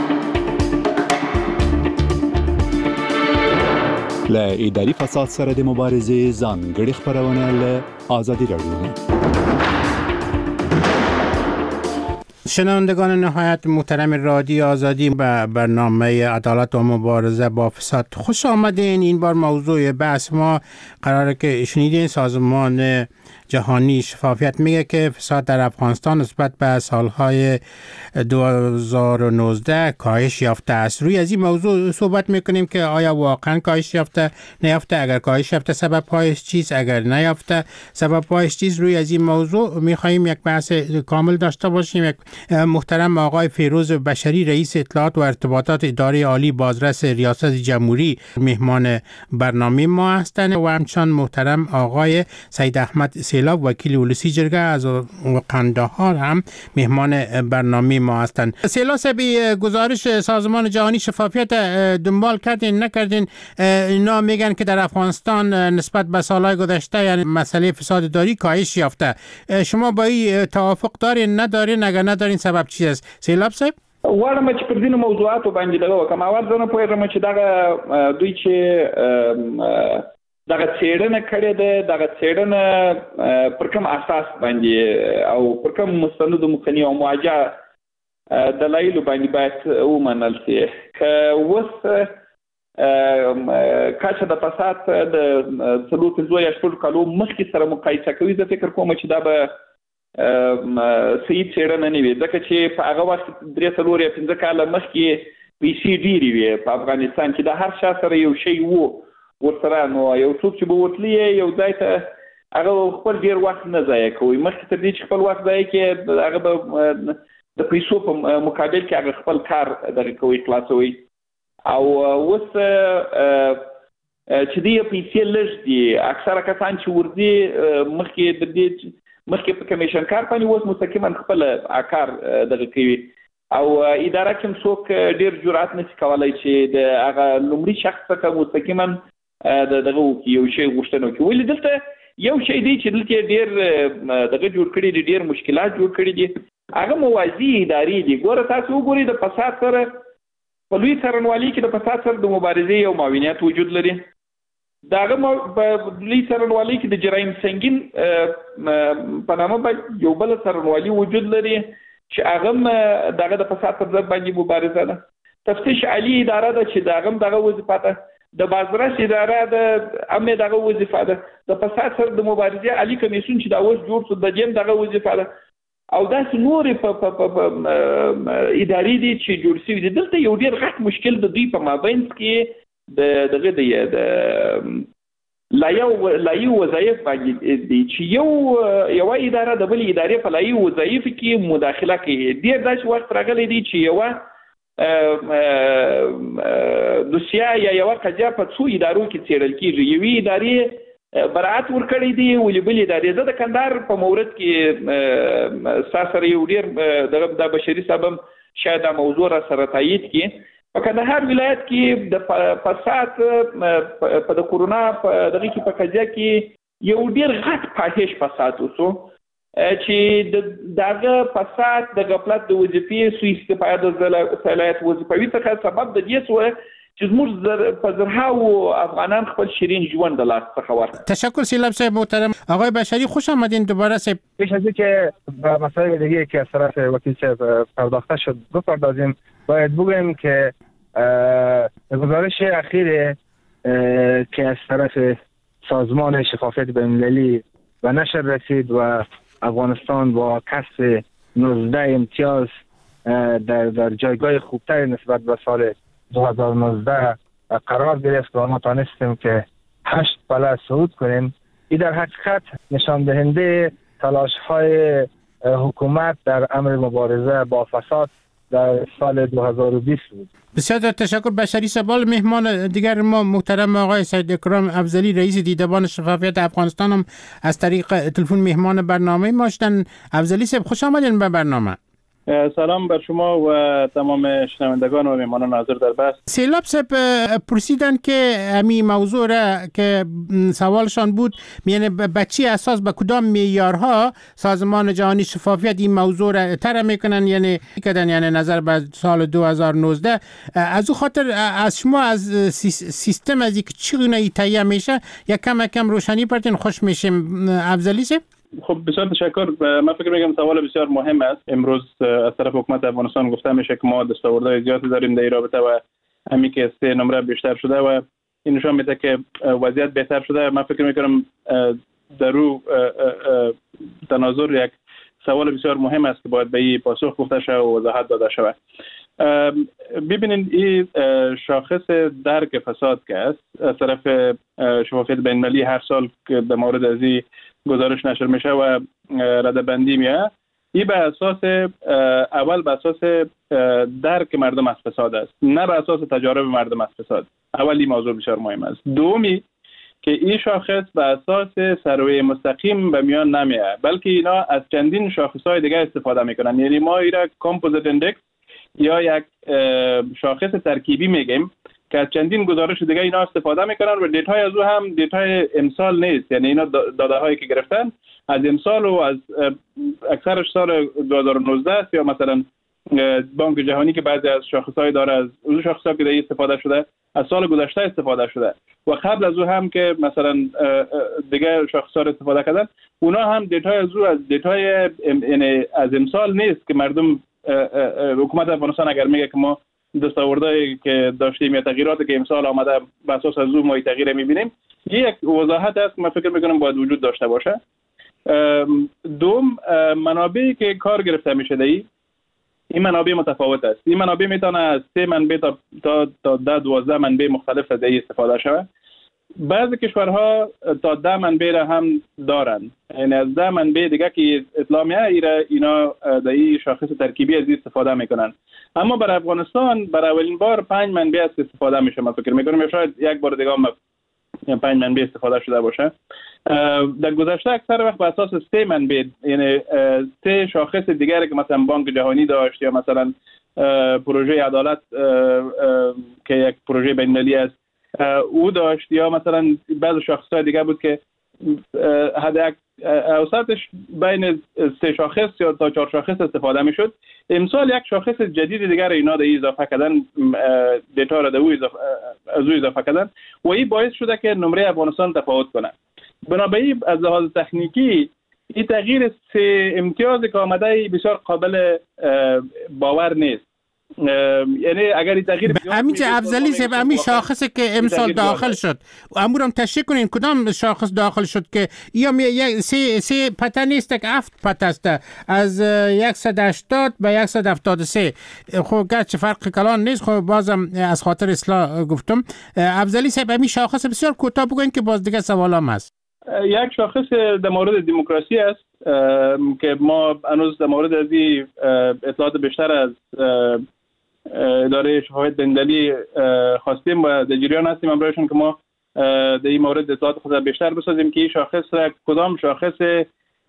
له اداري فساد سره د مبارزې ځانګړي خبرونه له آزادی رادیو. شنوندگان نهایت محترم رادیو آزادی به برنامه عدالت و مبارزه با فساد خوش آمدین. این بار موضوع بحث ما قراره که شنیدین سازمان جهانی شفافیت میگه که فساد در افغانستان نسبت به سالهای 2019 کاهش یافته است. روی از این موضوع صحبت میکنیم که آیا واقعا کاهش یافته نیافته، اگر کاهش یافته سبب‌هایش چیست، اگر نیافته سبب‌هایش چیست. روی از این موضوع میخواهیم یک بحث کامل داشته باشیم. یک محترم آقای فیروز بشری رئیس اطلاعات و ارتباطات اداره عالی بازرس ریاست جمهوری مهمان برنامه ما هستند و همچنان محترم آقای سید احمد سیلاب وکیل ولسی جرگه از قندهار هم مهمان برنامه ما هستند. سیلاب سبی گزارش سازمان جهانی شفافیت دنبال کردین نکردین؟ اینا میگن که در افغانستان نسبت به سالهای گذشته یعنی مسئله فساد اداری کاهش یافته. شما با این توافق دارین ندارین؟ اگر ندارین سبب چی است؟ سیلاب صاحب واړه چې پر دینو موضوعاتو باندې دغه وکم اول ځنه پوهېږم چې دغه دوی چې دغه څېړنه کړې ده، دغه څېړنه پر کوم اساس باندې او پر کوم مستندو مخنی او مواجه دلایلو باندې باید ومنل شي. که اوس کچه د فساد د 4 یا 6 کالو مخکې سره مقایسه کوي، زه فکر کوم چې دا به صحیح څېړنه نه وي، ځکه چې په هغه وخت 3 یا 5 کاله مخکې پیسې ډېرې وې په افغانستان کې، د هر چا سره یو شی وو ورسره، نو یو څوک چې به وتلی یو ځای ته هغه خپل ډېر وخت نه ضایع کوي، مخکې تر دې چې خپل وخت ضایع کړي هغه به د پیسو په مقابل کې هغه خپل کار دغه کوي، خلاصوي. او اوس چې دې پیسې لږ دي، اکثره کسان چې ورځي مخکې په کمیشن کار باندې اوس مستقیما خپل کار دغه کوي، او اداره کې څوک ډېر جرأت نشي کولی چې د هغه لومړي شخص څخه مستقیما دغه وکړي، یو شی غوښتنه وکړي. ولې دلته یو شی دی چې دلته ډېر دغه جوړ کړي دي، ډېر مشکلات جوړ کړي دي، هغه موازی ادارې دي. ګوره تاسو وګورئ د فساد سره په لوی څارنوالۍ کې د فساد سره د مبارزې یو معاونیت وجود لري، د هغه په لوی څارنوالۍ کې د جرایم سنګین په نامه باندې یو بل څارنوالي وجود لري چې هغه دغه د فساد پر ضد باندې مبارزه ده. تفتیش عالی اداره ده چې دغه وظیفه ده، د بازرس اداره د امن دغه وظیفه ده، د فساد سره د مبارزې عالی کمیسیون چې دا اوس جوړ شو د دې دغه وظیفه ده، او داسې نورې په ادارې دي چې جوړ شوي دي. دلته یو ډېر غټ مشکل د دوی په مابین کې دغه د لایحې وظایف باندې دي چې یوه اداره د بلې ادارې په لایحې وظایفو کې مداخله کوي. ډېر داسې وخت راغلی دی چې یوه دوسیه یا یوه قضیه په څو ادارو کې څېړل کېږي، یوې ادارې براعت ورکړی دی ولې بلې ادارې. زه د کندهار په مورد کې ستا سره یو ډېر د بشري صاحب شاید دا موضوع را سره تایید کړي. په کندهار ولایت کې د فساد په د کورونا په دغه کې په قضیه کې یو ډېر غټ فاحش فساد وسو چې دغه فساد د غفلت د وظیفې سوء استفاده د صلاحیت وظیفوي څخه سبب د دې شوه چې زموږ په زرهاو افغانان خپل شیرین ژوند د لاس څخه ورکړ. تشکر سیلاب صاحب محترم. آقای بشری خوش آمدین دوباره صاحب. پیش از اینکه به مسائل دیگه که از طرف وکیل صاحب پرداخته شد بپردازیم، باید بگویم که گزارش اخیر که از طرف سازمان شفافیت بین‌المللی به نشر رسید و افغانستان با کسب 19 امتیاز در جایگاه خوبتر نسبت به سال 2019 قرار گرفت و ما تانستیم که 8 پله صعود کنیم. این در حقیقت نشان دهنده تلاش های حکومت در امر مبارزه با فساد در سال 2020 بود. بسیار تشکر. بشری سبال. مهمان دیگر ما محترم آقای سید اکرام افضلی رئیس دیدبان شفافیت افغانستان هم از طریق تلفن مهمان برنامه ما شدن. افضلی صاحب خوش آمدین به برنامه. سلام بر شما و تمام شنوندگان و مهمانان حاضر در بحث. سیلاب صاحب پرسیدن که همین موضوع را که سوالشان بود، یعنی به چی اساس به کدام معیارها سازمان جهانی شفافیت این موضوع را طرح میکنن، یعنی نظر به سال 2019. از او خاطر از شما از سیستم از اینکه چگونه تهیه میشه یک کم روشنی پرتین خوش میشیم. افضلی صاحب. خب بسیار تشکر. من فکر می‌کنم سوال بسیار مهم است. امروز از طرف حکومت افغانستان گفته میشه که ما دستاوردهای زیادی داریم در این رابطه و همین که 3 نمره بیشتر شده و این نشان میده که وضعیت بهتر شده. من فکر می‌کنم در رو تناظر یک سوال بسیار مهم است که باید به این پاسخ گفته شود و وضاحت داده شود. ببینید این شاخص درک فساد که است از طرف شفافیت بین‌المللی هر سال که در مورد از این گزارش نشر میشه و ردبندی میه، این به اساس اول به اساس درک مردم از فساد است، نه به اساس تجارب مردم از فساد. اولی موضوع بسیار مهم است. دومی که این شاخص به اساس سروی مستقیم به میان نمیه، بلکه اینا از چندین شاخصهای دیگه استفاده میکنن. یعنی ما اینا کامپوزیت اندکس یا یک شاخص ترکیبی میگیم که از چندین گزارش دیگه اینا استفاده میکنن و دیتاهای از او هم دیتاهای امسال نیست. یعنی اینا داده هایی که گرفتن از امسال و از اکثرش سال 2019 است یا مثلا بانک جهانی که بعضی از شاخص‌های داره، از اون شاخص‌ها که دیگه استفاده شده، از سال گذشته استفاده شده و قبل از او هم که مثلا دیگه شاخص‌ها رو استفاده کردن، اونا هم دیتای از او از دیتای یعنی از امسال نیست که مردم حکومت افغانستان اگر میگه که ما دستاوردهایی که داشتیم یا تغییراتی که امسال آمده بر اساس از او ما تغییر می‌بینیم، یک وضاحت است من فکر می‌کنم باید وجود داشته باشه. دوم، منابعی که کار گرفته میشه این منابع متفاوت است. این منابع میتونه از 3 منبع تا 12 منبع مختلف از استفاده شود. بعضی کشورها تا 10 منبع را هم دارن، یعنی از 10 منبع دیگه که اطلاع میاد اینا در این شاخص ترکیبی از استفاده میکنن. اما برای افغانستان برای اولین بار 5 منبع است استفاده میشه. من فکر میکنم شاید یک بار دیگه هم 5 منبع استفاده شده باشه. در گذشته اکثر وقت بر اساس 3 منبع، یعنی 3 شاخص دیگری که مثلا بانک جهانی داشت یا مثلا پروژه عدالت که یک پروژه بین‌المللی است او داشت، یا مثلا بعضی شاخص‌های دیگه بود که حد اوسطش بین 3 شاخص یا تا 4 شاخص استفاده میشد. امسال یک شاخص جدید دیگر اینا در اضافه کردن، دیتا را از او اضافه کردن و این باعث شده که نمره افغانستان تفاوت کنه. بنابراین از لحاظ تکنیکی این تغییر 3 امتیاز که آمده بسیار قابل باور نیست. یعنی اگر این تغییر همین افضلی صاحب همین شاخصی که امسال داخل شد امورم تشریح کنین کدام شاخص داخل شد که یا سه پته نیست که 7 پته است از 180 به 173. خب گرچه فرق کلان نیست، خب بازم از خاطر اصلاح گفتم. افضلی صاحب همین شاخص بسیار کوتاه بگوین که باز دیگه سوالام هست. یک شاخص در مورد دموکراسی است که ما هنوز در مورد از اطلاعات بیشتر از اداره شفافیت بین‌المللی خواستیم و در جریان هستیم امروزشون که ما در این مورد اطلاعات خود بیشتر بسازیم که این شاخص را کدام شاخص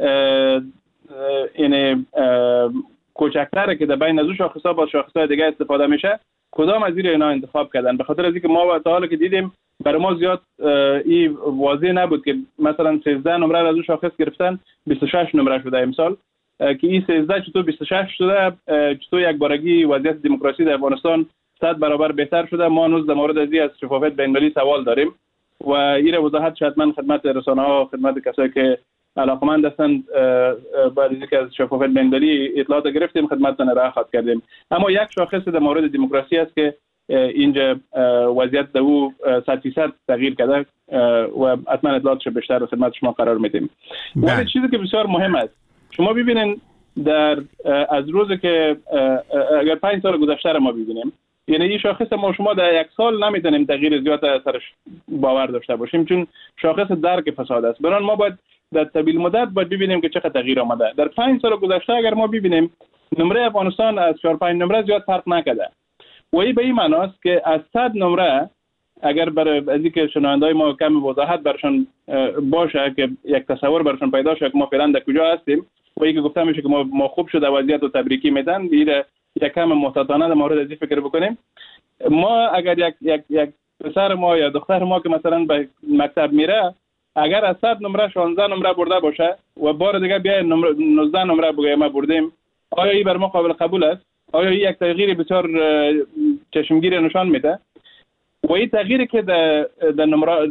این کوچکتره که در بین از اون شاخص‌ها با شاخص‌های دیگه استفاده میشه، کدام از اینا انتخاب کردن. به خاطر از اینکه ما تا حالا که دیدیم برای ما زیاد این واضح نبود که مثلا 13 نمره از اون شاخص گرفتن 26 نمره شده امسال، که این 13 چطور 26 شده، چطور یک بارگی وضعیت دموکراسی در افغانستان 100 برابر بهتر شده. ما هنوز در مورد از شفافیت بین‌المللی سوال داریم و این وضاحت شاید من خدمت رسانه‌ها، خدمت کسایی که علاقمند هستند بعد از اینکه از شفافیت بین‌المللی اطلاعات گرفتیم خدمتتون ارائه خواهد کردیم. اما یک شاخص در مورد دموکراسی است که اینجا وضعیت در او 100% تغییر کرده و حتما اطلاعاتش بیشتر در خدمت شما قرار میدیم. و چیزی که بسیار مهم است، شما ببینید در از روزی که اگر 5 سال گذشته ما ببینیم، یعنی این شاخص ما شما در یک سال نمیتونیم تغییر زیاد سرش باور داشته باشیم چون شاخص درک فساد است. برای ما باید در طویل مدت باید ببینیم که چقدر تغییر آمده. در 5 سال گذشته اگر ما ببینیم نمره افغانستان از 4-5 نمره زیاد فرق نکرده و این به این معنی است که از 100 نمره اگر برای از اینکه شنونده‌های ما کم وضاحت برشان باشه که یک تصور برشان پیدا شه که ما فعلا در کجا هستیم و اینکه گفته میشه که ما خوب شده وضعیت رو تبریکی میدن، یک کم محتاطانه در مورد از این فکر بکنیم. ما اگر یک پسر ما یا دختر ما که مثلا به مکتب میره اگر از 100 نمره 16 نمره برده باشه و بار دیگه بیاید 19 نمره بگه ما بردیم، آیا این بر ما قابل قبول است؟ آیا این یک تغییر بسیار چشمگیر نشان میده؟ و این تغییری که در نمره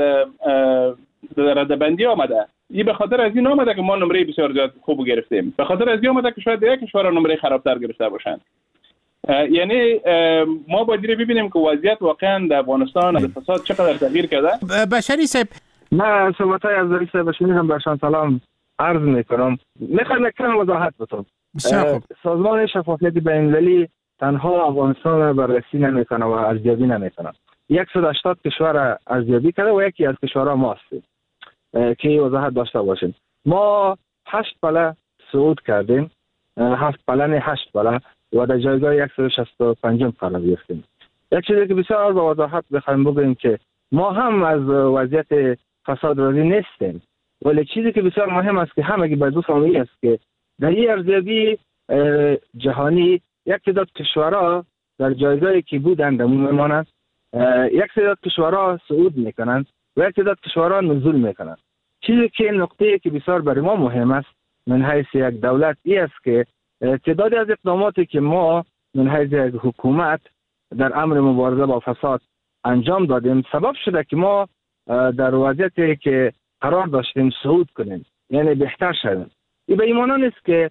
در ردبندی آمده، این به خاطر از این آمده که ما نمره بسیار زیاد خوب گرفتیم، به خاطر از این آمده که شاید یک کشور نمره خرابتر گرفته باشند. یعنی ما باید ببینیم که وضعیت واقعا در افغانستان از فساد چقدر تغییر کرده. بشری صاحب، من صحبت‌های از رئیس بشری هم برشان سلام عرض میکنم. میخوام کم وضاحت بدم. سازمان شفافیت بین‌المللی تنها افغانستان را بررسی نمیکنه و ارزیابی نمیکنه. 180 کشور ارزیابی کرده و یکی از کشورها ما هستیم که وضاحت داشته باشیم. ما 8 پله صعود کردیم، 7 پله نه 8 پله و در جایگاه 165 قرار گرفتیم. یک چیزی که بسیار با وضاحت بخوایم بگیم که ما هم از وضعیت فساد راضی نیستیم، ولی چیزی که بسیار مهم است که همگی باید بفهمیم است که در این ارزیابی جهانی یک تعداد کشورها در جایگاهی که بودند میمانند، یک تعداد کشورها صعود میکنند و یک تعداد کشورها نزول میکنند. چیزی که نقطه‌ای که بسیار برای ما مهم است من حیث یک دولت ای است که تعدادی از اقداماتی که ما من حیث حکومت در امر مبارزه با فساد انجام دادیم سبب شده که ما در وضعیتی که قرار داشتیم صعود کنیم، یعنی بهتر شدیم. این به این معنی نیست که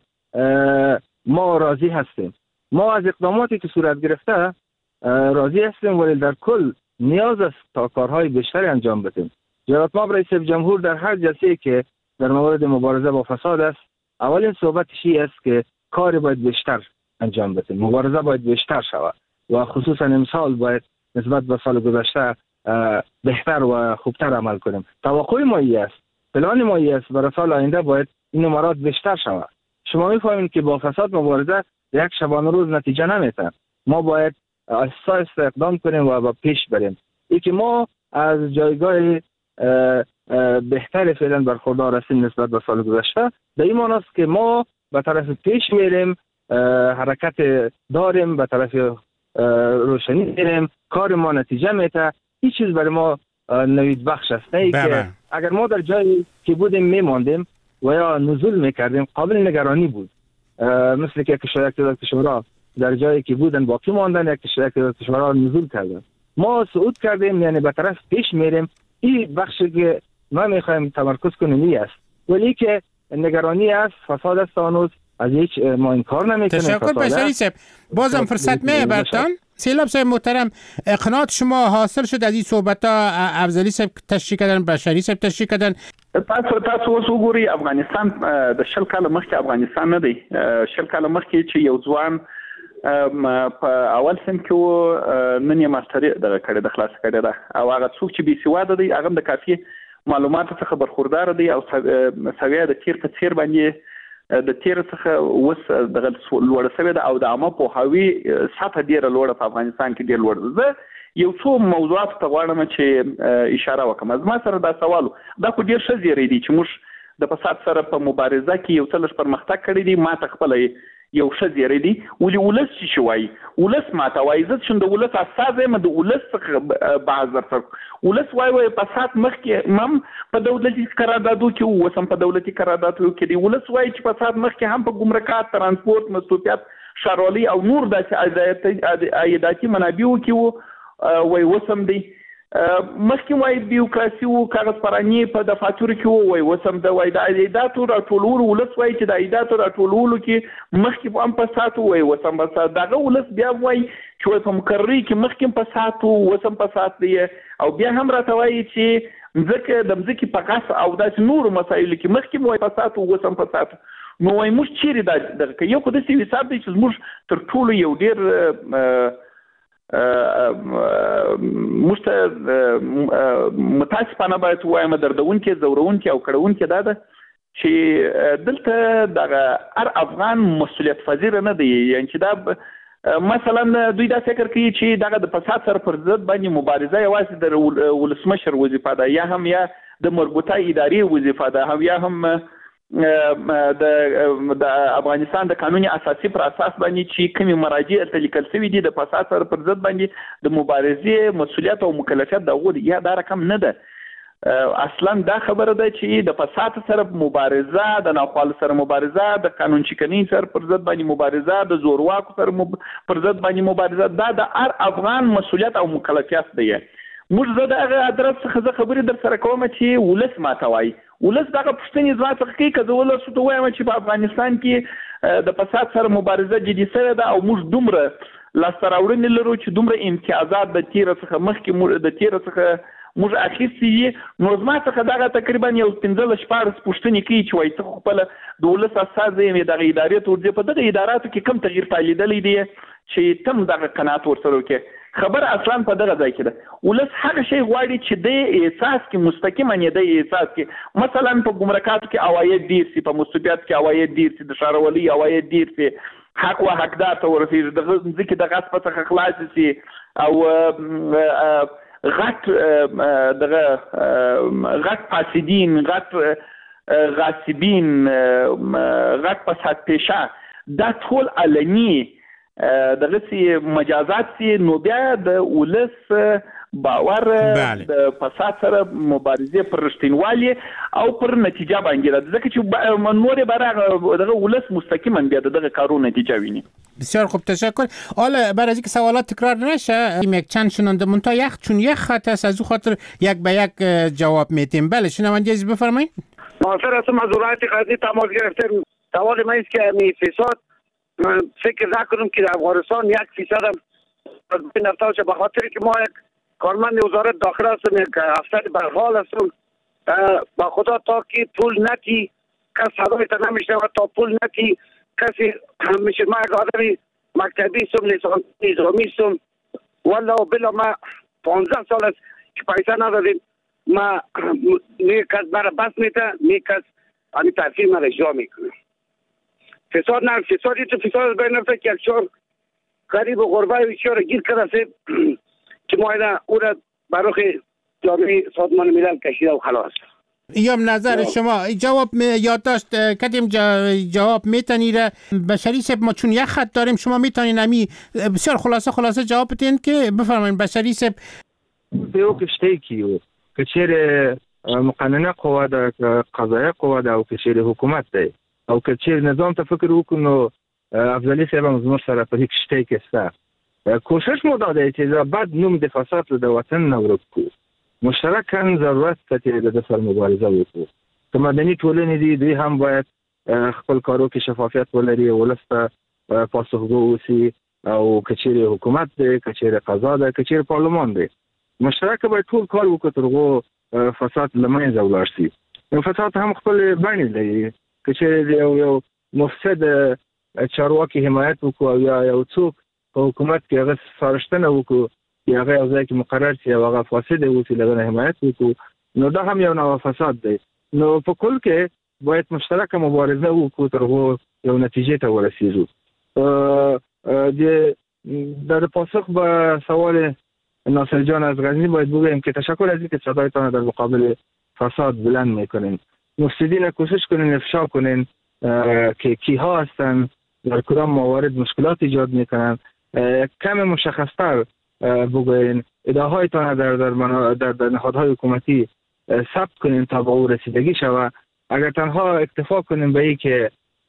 ما راضی هستیم. ما از اقداماتی که صورت گرفته راضی هستیم، ولی در کل نیاز است تا کارهای بیشتری انجام بدیم. جناب رئیس جمهور در هر جلسه‌ای که در مورد مبارزه با فساد است، اولین صحبتش است که کار باید بیشتر انجام بدیم، مبارزه باید بیشتر شود و خصوصا امسال باید نسبت به سال گذشته بهتر و خوبتر عمل کنیم. توقع ما است، پلان ما است برای سال آینده باید این نمرات بیشتر شود. شما می‌فهمید که با فساد مبارزه یک شبانه روز نتیجه نمیده. ما باید آهسته اقدام کنیم و پیش بریم. این که ما از جایگاه بهتر فعلا برخوردار هستیم نسبت به سال گذشته، به این معنی است که ما به طرف پیش میریم، حرکت داریم، به طرف روشنی میریم، کار ما نتیجه میده. این چیز برای ما نوید بخش است. نه که اگر ما در جایی که بودیم میماندیم و یا نزول میکردیم قابل نگرانی بود، مثل که کشورها در جایی که بودن باقی ماندن، یک کشورها نزول کردن. ما صعود کردیم، یعنی به طرف پیش میریم. این بخشی که ما میخوایم تمرکز کنیم این است، ولی که نگرانی است، فساد است، هنوز از هیچ ما این کار نمیکنیم. تشکر بشری صاحب. بازم فرصت میه برتان. سیلاب صاحب محترم، اقناعات شما حاصل شد از این صحبت ها؟ افضلی صاحب تشریح کردن، بشری صاحب تشریح کردن. تاسو اوس وګورئ افغانستان د شل کاله مخکې افغانستان نه دی. شل کاله مخکې چې یو ځوان په اول سم کې و نن یې ماستري دغه کړې د خلاص کړې ده، او هغه څوک چې بي سواده دی هغه د کافي معلوماتو څخه برخوردار دی او سویه د تیر په څیر باندې د تیر څخه اوس دغه لوړ شوی ده او د عامه پوهاوي سطح ډیره لوړه په افغانستان کې ډیر لوړ ده. یو څو موضوعات ته غواړم چې اشاره وکړم. زما سره دا سوال دا خو ډیر ښه زیری دی چې موږ د فساد سره په مبارزه کې یو څه لږ پرمختګ کړی دی. ما ته خپل یو ښه زیری دی، ولې ولس چې وایي ولس ماته وایي زه چې د ولس استازی یم، د ولس څخه بحث درته ولس وایي فساد مخکې هم په دولتي قراردادو کې و، اوس هم په دولتي قراردادو کې دی. ولس وایي چې فساد مخکې هم په ګمرکات، ترانسپورت، مصروفیت، ښاروالي او نور داسې عایداتي منابعو کې و، وایي اوس هم دی. مخکې وایي بیوکراسي و، کاغذ پراني په دفاترو کې و، وایي اوس هم ده. وایي د عایداتو راټولولو ولس وایي چې د عایداتو راټولولو کې مخکې هم فساد و، وایي اوس هم فساد. دغه ولس بیا وایي چې وایي په مقرري کې مخکې هم فساد و، اوس هم فساد دی. او بیا هم راته وایي چې مځکه د مځکې په غصب او داسې نورو مسایلو کې مخکې هم وایي فساد و، اوس هم فساد. نو وایي موږ چیرې دغه کوي؟ یو خو داسې حساب دی چې موږ تر ټولو یو ډېر متاسفانه باید وایم دردونکې، زورونکې او کړونکې دا ده چې دلته دغه هر افغان مسؤلیت پذیر نه دی. یعنی چې دا مثلا دوی دا فکر کوي چې دغه د فساد سره پر ضد باندې مبارزه یوازې د ولسمشر وظیفه ده، یا هم یا د مربوطه ادارې وظیفه ده، یا هم د افغانستان د قانوني اساسي پر اساس باندې چې کومې مراجع ته لیکل شوي دي د فساد سره پر ضد باندې د مبارزې مسؤلیت او مکلفیت دغه یا دا رقم نه ده. اصلا دا خبره ده چې د فساد سره مبارزه، د ناخوالو سره مبارزه، د قانون چکنۍ سره پر ضد باندې مبارزه، د زورواکو سره پر ضد باندې مبارزه، دا د هر افغان مسؤلیت او مکلفیت دی. موږ زه د هغه ادرس څخه زه خبرې در سره کوم چې ولس ماته وایي، ولس دغه پوښتنې زما څخه کوي که زه ولسو ته وایم چې په افغانستان کې د فساد سره مبارزه جدي سوې ده او موږ دومره لاسته راوړنې لرو چې دومره امتیازات د تیره څخه مخکې د تیره څخه موږ اخیستي دي، نو زما څخه دغه تقریبا یو 15-16 پوښتنې کوي چې وایي ته خو خپله د ولس استازی یې دغه ادارې ته ورځې، په دغه اداراتو کې کوم تغییر تالیدلی دی چې تم دغه قناعت ورسره وکړې. خبر اصلا په دغه ځای کې ده ولس هغه شی غواړي چې د احساس کې مستقیما یې د احساس کې مثلا په ګمرکاتو کې عواید ډیر سي، په مصروفیت کې عواید ډیر سي، د ښاروالۍ عواید ډیر سي، حق و حقدار ته ورسېږي، د ځمکې د غصب څخه خلاص سي، او غټ دغه غټ فاسدین، غټ غاصبین، غټ فساد پیشه دا ټول علني دغه سي مجازات سي. نو بیا د ولس باور د فساد سره مبارزه پر رښتینوالي او پر نتیجه باندې ده، ځکه چې نور برای دغه ولس مستقیما بیا دغه کارونه نتیجه ویني. بسیار خوب، تشکر. حالا برای اینکه سوالات تکرار نشه، یک چند شنونده منتها چون یک خط است، از او خاطر یک به یک جواب میدیم. بله شنونده عزیز بفرمایید. ناصر هستم از ولایت غزنی تماس گرفتم. سوال من است که می فساد فکر نکنم که در افغانستان 1% هم نفتاشه، به خاطر که ما یک کارمند وزارت داخله هستم، یک افسر برحال هستم. با خدا تا که پول نتی کس صدایت نمیشنه و تا پول نتی کسی میشه. ما یک آدمی مکتبی هستم، لیسانس نظامی هستم، والله بلا ما 15 سال است که پیسه ندادیم. ما کس مرا بس میده، کس همین ترفیع مرا اجرا میکنه. فساد نه، فسادی تو فساد بین نفته که یک چهار قریب و غربه و چهار گیر کرده که ما اینا او را برای جامعه سازمان ملل کشیده و خلاص. ایام نظر شما جواب یادداشت کردیم، جواب میتونید بشری سب ما چون یک خط داریم، شما میتونید نمی بسیار خلاصه جواب بدین که بفرمایید. بشری سب بیو کشته کیو کچیر مقننه قوا ده، قضایه قوا ده او کچیر حکومت ده او کچیر نظام ته فکر وکړو افضلی صاحب زموږ سره په کشته کې ستا کوشش مو داده چې بعد نوم د فساد د وطن نه ورکو مشترکاً ضرورت ته د سر مبارزه وکړو. که مدني ټولنې دي دوی هم باید خپل کارو کې شفافیت ولري، ولسته پاسخگو اوسي، او کچیر حکومت دی، کچیر قضا ده، کچیر پارلمان دی، مشترک باید ټول کار وکړو ترغو فساد لمنځه ولاړ شي. فساد هم خپل بڼې لري، کچیر یو مفسد چارواکي حمایت وکړو یا یو څوک په حکومت کې هغه سپارښتنه وکړو یا هغه یو ځای کې مقرر شي او هغه فاسد اوسي لږ حمایت وکړو، نو دا هم یو نوع فساد دی. نو په کل کې باید مشترکه مبارزه وکړو ترغو یو نتیجې ته ورسیږو. در پاسخ به سوال ناصر جان از غزنی باید بگویم که تشکر از اینکه صدایتان در مقابل فساد بلند میکنین. مفسدین کوشش کنین افشا کنین که کیها هستن، در کدام موارد مشکلات ایجاد میکنن، کم مشخصتر بگوین، ادعاهایتان در نهادهای حکومتی ثبت کنین تا به او رسیدگی شود. اگر تنها اکتفا کنیم به این که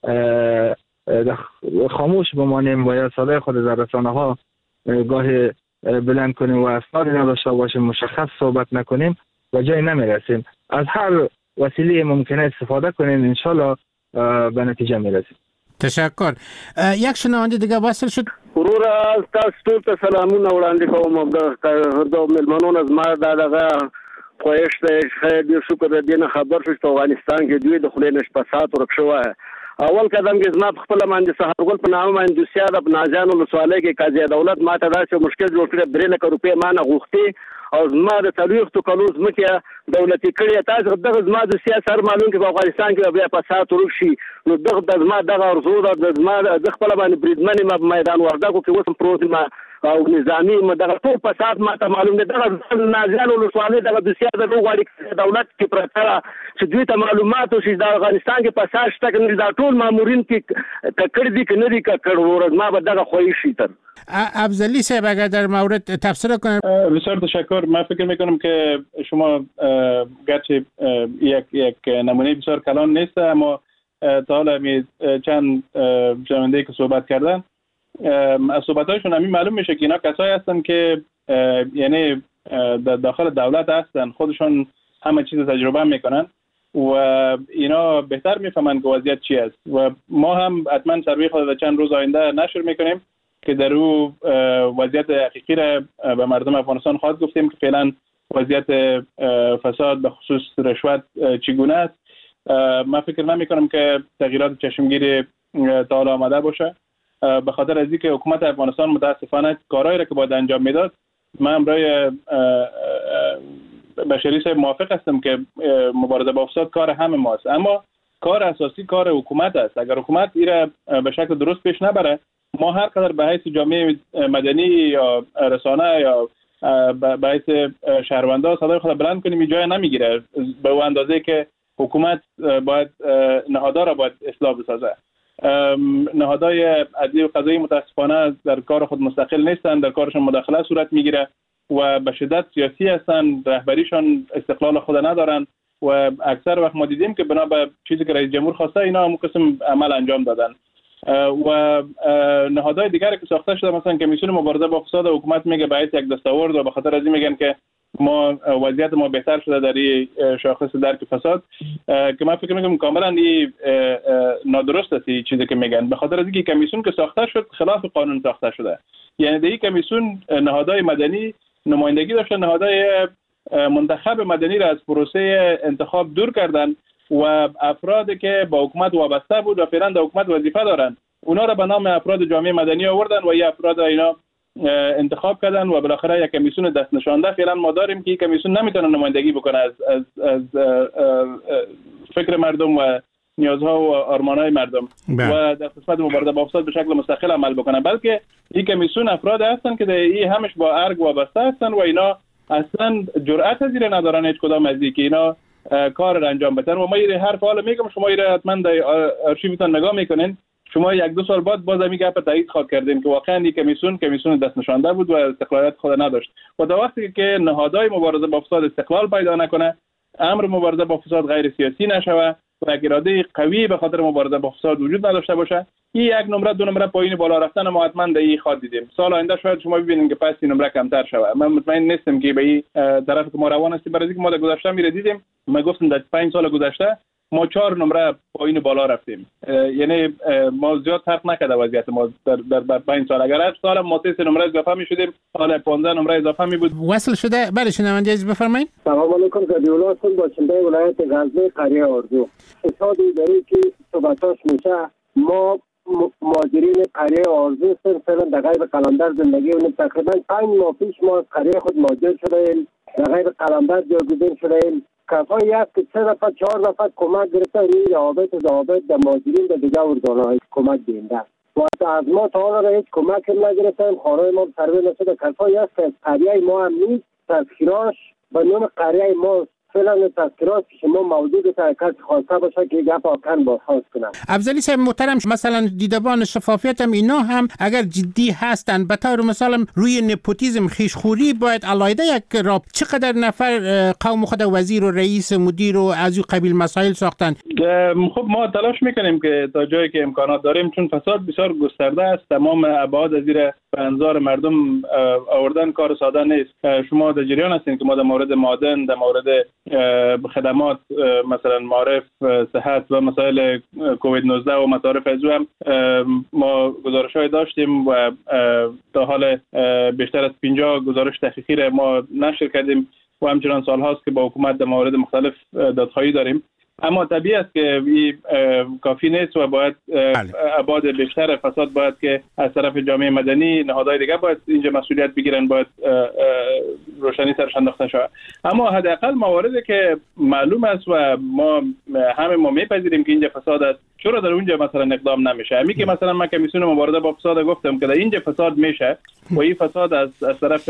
خاموش بمانیم و یا صدای خود در رسانه ها گاه بلند کنیم و اسنادی نداشته باشیم، مشخص صحبت نکنیم و جای نمیرسیم. از هر وسیله ممکنه استفاده کنیم، انشالله به نتیجه میرسیم. تشکر. یک شنونده دیگه وصل شد. ورور تاسو ټول ته سلامونه وړاندې کوم. د ملمنون از ما دغه خوښ دی، خیر دی، شکر دې نه خبر شو چې افغانستان کې دوی د خلینش فساد ورکشوه. اول قدم کې زما خپل باندې سحرګل په نامه باندې دوسیا د بناجان ولسوالۍ کې قاضي دولت ماته داسې مشکل جوړ کړی 3 لک روپۍ مانه غوښتي او زما د تاریخ کلو زمکه دولتي کړی. تاسو دغه زما د سیاست معلوم کې په افغانستان کې بیا فساد ورشي، نو دغه زما دغه ارزو د زما د خپل باندې بریدمنې ما میدان وردګو کې وسم پروت ما او نظامی دغه ټول فساد ماته معلوم دی. دغه نازیان ولسوالۍ دغه د سیاست د غواړي دولت کې پرته چې دوی ته معلومات او چې د افغانستان کې فساد شته کې دا ټول مامورین کې کړي دي کې نه دي کړو. ما به دغه خوښ شي. تر افضلی صاحب اگر در مورد تفسیر کنم. بسیار تشکر. من فکر میکنم که شما گرچه یک نمونه بسیار کلان نیست، اما تا حالا چند شنونده که صحبت کردن از صحبت‌هایشون همین معلوم میشه که اینا کسایی هستن که یعنی داخل دولت هستن، خودشون همه چیز تجربه میکنن و اینا بهتر میفهمن که وضعیت چی است و ما هم حتما سروی خود در چند روز آینده نشر میکنیم که در او وضعیت حقیقی را به مردم افغانستان خواهد گفتیم که فعلا وضعیت فساد به خصوص رشوت چگونه است. من فکر نمیکنم که تغییرات چشمگیری تا حالا آمده باشه، به خاطر از اینکه حکومت افغانستان متاسفانه کارهایی را که باید انجام میداد. من همراه بشری صاحب موافق هستم که مبارزه با فساد کار همه ماست، اما کار اساسی کار حکومت است. اگر حکومت این به شکل درست پیش نبره، ما هر قدر به حیث جامعه مدنی یا رسانه یا به حیث شهروندا صدای خود بلند کنیم جای نمیگیره. به اون اندازه که حکومت باید نهادها را باید اصلاح بسازه. نهادهای عدلی و قضایی متاسفانه در کار خود مستقل نیستند، در کارشون مداخله صورت میگیره و به شدت سیاسی هستند، رهبریشان استقلال خود ندارن و اکثر وقت ما دیدیم که بنا به چیزی که رئیس جمهور خواسته اینا هم قسم عمل انجام دادن. و نهادهای دیگری که ساخته شده مثلا کمیسیون مبارزه با فساد حکومت میگه باید یک دستاورد و به خاطر از این میگن که ما وضعیت ما بهتر شده در این شاخص درک فساد که من فکر میکنم کاملا این نادرست است چیزی که میگن، به خاطر از اینکه کمیسیون که ساخته شد خلاف قانون ساخته شده. یعنی در این کمیسیون نهادهای مدنی نمایندگی داشتن، نهادهای منتخب مدنی را از پروسه انتخاب دور کردن و افرادی که با حکومت وابسته بود و فعلا در حکومت وظیفه دارن اونا را به نام افراد جامعه مدنی آوردن و این افراد اینا انتخاب کردن و بالاخره یک کمیسیون دست نشانده فعلا ما داریم که این کمیسیون نمیتونه نمایندگی بکنه از فکر مردم و نیازها و آرمانهای مردم و در قسمت مبارزه با فساد به شکل مستقل عمل بکنه، بلکه این کمیسیون افراد هستن که این همش با ارگ وابسته هستن و اینا اصلا جرأت پذیر ندارن هیچ کدام از اینکه اینا کار را انجام بدن. و ما این حرف حالا میگم شما این حتما در آرشیوتون نگاه میکنین، شما یک دو سال بعد باز همین گپ تایید خواهد کردین که واقعا این کمیسیون دست نشانده بود و استقلالیت خود نداشت و در وقتی که نهادهای مبارزه با فساد استقلال پیدا نکنه، امر مبارزه با فساد غیر سیاسی نشوه و اراده قوی به خاطر مبارزه با فساد وجود نداشته باشه، این یک نمره دو نمره پایین بالا رفتن ما حتما در این خواهد دیدیم. سال آینده شاید شما ببینید که پس این نمره کمتر شوه. من مطمئن نیستم که به این طرف که ما روان هستیم، برای اینکه ما در گذشته میره دیدیم، ما گفتم در 5 سال گذشته ما 4 نمره پایین بالا رفتیم، یعنی ما زیاد فرق نکرده وضعیت ما در 5 سال. اگر هر سال ما 3 نمره اضافه می‌شدیم، حالا 15 نمره اضافه می بود. وصل شده. بله شنونده عزیز بفرمایید. سلام علیکم. رادیو هستم باشنده ولایت غزنی قریه آرزو. فساد اداری که صحبتاش میشه، ما مهاجرین قریه آرزو فعلا در غیر قلمدر زندگی کنیم. تقریبا 5 ماه پیش ما از قریه خود مهاجر شدیم، در غیر قلمدر جایگزین شدیم. کفایی هست که 3 نفر 4 نفر کمک گرفته روی روابط در مهاجرین در دیگه اردوگاه‌های کمک دینده و از ما تا حالا هیچ کمک نگرفتیم. خانه ما سروی نشده. کفایی هست که قریه ما هم نیست، تذکیراش به نام قریه ما فعلا تذکیرات که شما موجود تا کسی خواسته باشه که گپ آکن بازخواست کنم. افضلی صاحب محترم، مثلا دیدبان شفافیت هم اینا هم اگر جدی هستن به طور مثلا روی نپوتیزم خیشخوری باید علایده یک راب چقدر نفر قوم خود وزیر و رئیس مدیر و از این قبیل مسائل ساختن. خب ما تلاش میکنیم که تا جایی که امکانات داریم، چون فساد بسیار گسترده است، تمام ابعاد از زیر انظار مردم آوردن کار ساده نیست. شما در جریان هستین که ما در مورد معادن، در مورد خدمات مثلا معارف، صحت و مسائل کووید 19 و مصارف از هم ما گزارش‌های داشتیم و تا حال بیشتر از 50 گزارش تحقیقی را ما نشر کردیم و همچنان سال هاست که با حکومت در مورد مختلف دادخواهی داریم. اما طبیعی است که این کافی نیست و باید ابعاد بیشتر فساد باید که از طرف جامعه مدنی، نهادهای دیگه باید اینجا مسئولیت بگیرن، باید روشنی سرش انداخته شود. اما حداقل مواردی که معلوم است و ما میپذیریم که اینجا فساد است، چرا در اونجا مثلا اقدام نمیشه؟ همین که مثلا من کمیسیون مبارزه با فساد گفتم که در اینجا فساد میشه و این فساد از طرف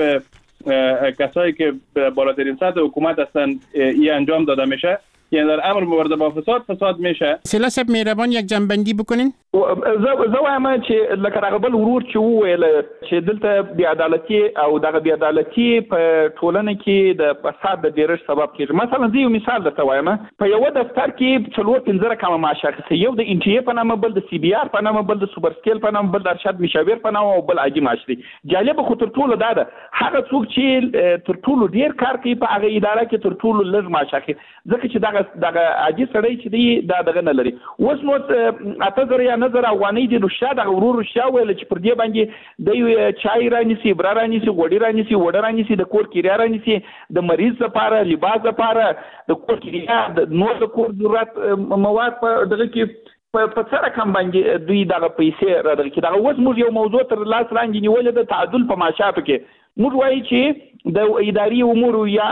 کسایی که بالاترین سطح حکومت هستن این انجام داده میشه، یعنی در امر مبارزه با فساد میشه. سیلا صاحب مهربان یک جنبندی بکنین. زه وایم چې لکه هغه بل ورور چې وویل چې دلته بې عدالتي او دغه بې عدالتي په ټولنه کې د فساد د ډیرښت سبب کیږي. مثلا زه یو مثال درته وایم، په یو دفتر کې 4-5 رقمه معاش اخیستل، یو د ان ټي اي په نامه، بل د سی بي ار په نامه، بل د سوپر سکیل په نامه، بل د ارشاد مشاور په نامه او بل عادي معاش دی. جالب خو تر ټولو دا ده هغه څوک چې تر ټولو ډیر کار کوي په هغه اداره کې تر ټولو لږ معاش اخلي، ځکه چې دغه عادي سړی چې دی دا دغه نه لري. اوس نو 8000 نظر افغانۍ دی رشا د ورور رشا ویل چې پر دې باندې د چای رانیسي، برا رانیسي، غوړي رانیسي، وړه رانیسي، د کور کریا رانیسي، د مریض لپاره لباس لپاره د کور کریا د نور د کور ضرورت مواد په دغه کې په څه رقم باندې دوی دغه پیسې را دغه کې. دغه اوس موږ یو موضوع تر لاس لاندې نیولې د تعادل په معاشاتو کې. موږ وایي چې د اداري امور یا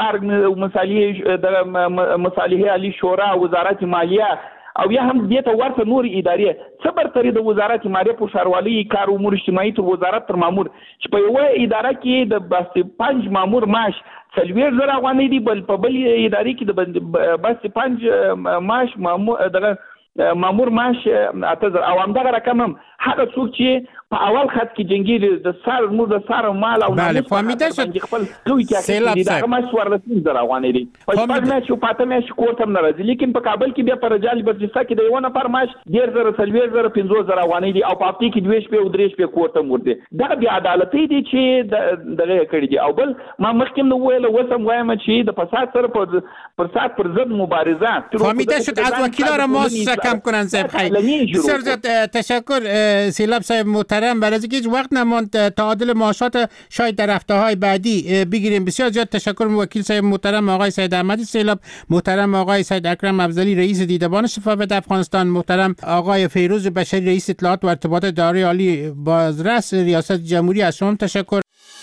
مصالحې عالی شورا، وزارت مالیه او یا هم دې ته ورته نور ادارې څه برتري د وزارت مالیه په ښاروالۍ کار امور اجتماعي تر وزارت تر مامور چې په یوه اداره کې د بس 5 مامور معاش 40,000 افغانۍ دي، بل په بل ادارې کې د بس 5 معاش دغه مامور معاش 8000 او همدغه رقم هم هغه څوک چې په اول خط کې جنگي د سر مو د سر مال او بله فهمیده شد خپل قوي کې دا ما 14 افغانۍ دي په خپل مې شو پاته مې شو کوتم ناراضي لیکن په کابل کې بیا پر رجال بجستا کې د یو نفر ماش 1.5 15 افغانۍ دي او په هفته کې 2 شپې او 3 شپې کوتم ورته دا بیا عدالتي دي چې دغه کړی دي او بل ما مخکې نو ویل وسم وایم چې د فساد سره پر ضد مبارزه فهمیده شد از وکیلان ما کم کنن صاحب خیر بسیار زیاد تشکر سیلاب صاحب محترم برای اینکه هیچ وقت نماند تعادل معاشات شاید در هفته‌های بعدی بگیریم. بسیار زیاد تشکر وکیل صاحب محترم آقای سید احمدی سیلاب، محترم آقای سید اکرم افضلی رئیس دیدبان شفافیت افغانستان، محترم آقای فیروز بشری رئیس اطلاعات و ارتباطات اداره عالی بازرس ریاست جمهوری. از شما تشکر.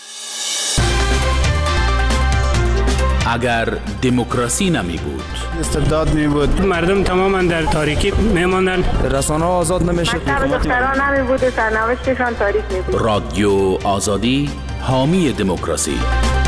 اگر دموکراسی نمی بود، استبداد می بود، مردم تماما در تاریکی می ماندن، رسانه ها آزاد نمی شد، دختران نمی بود، سرنوشتشان تاریک می بود. رادیو آزادی حامی دموکراسی.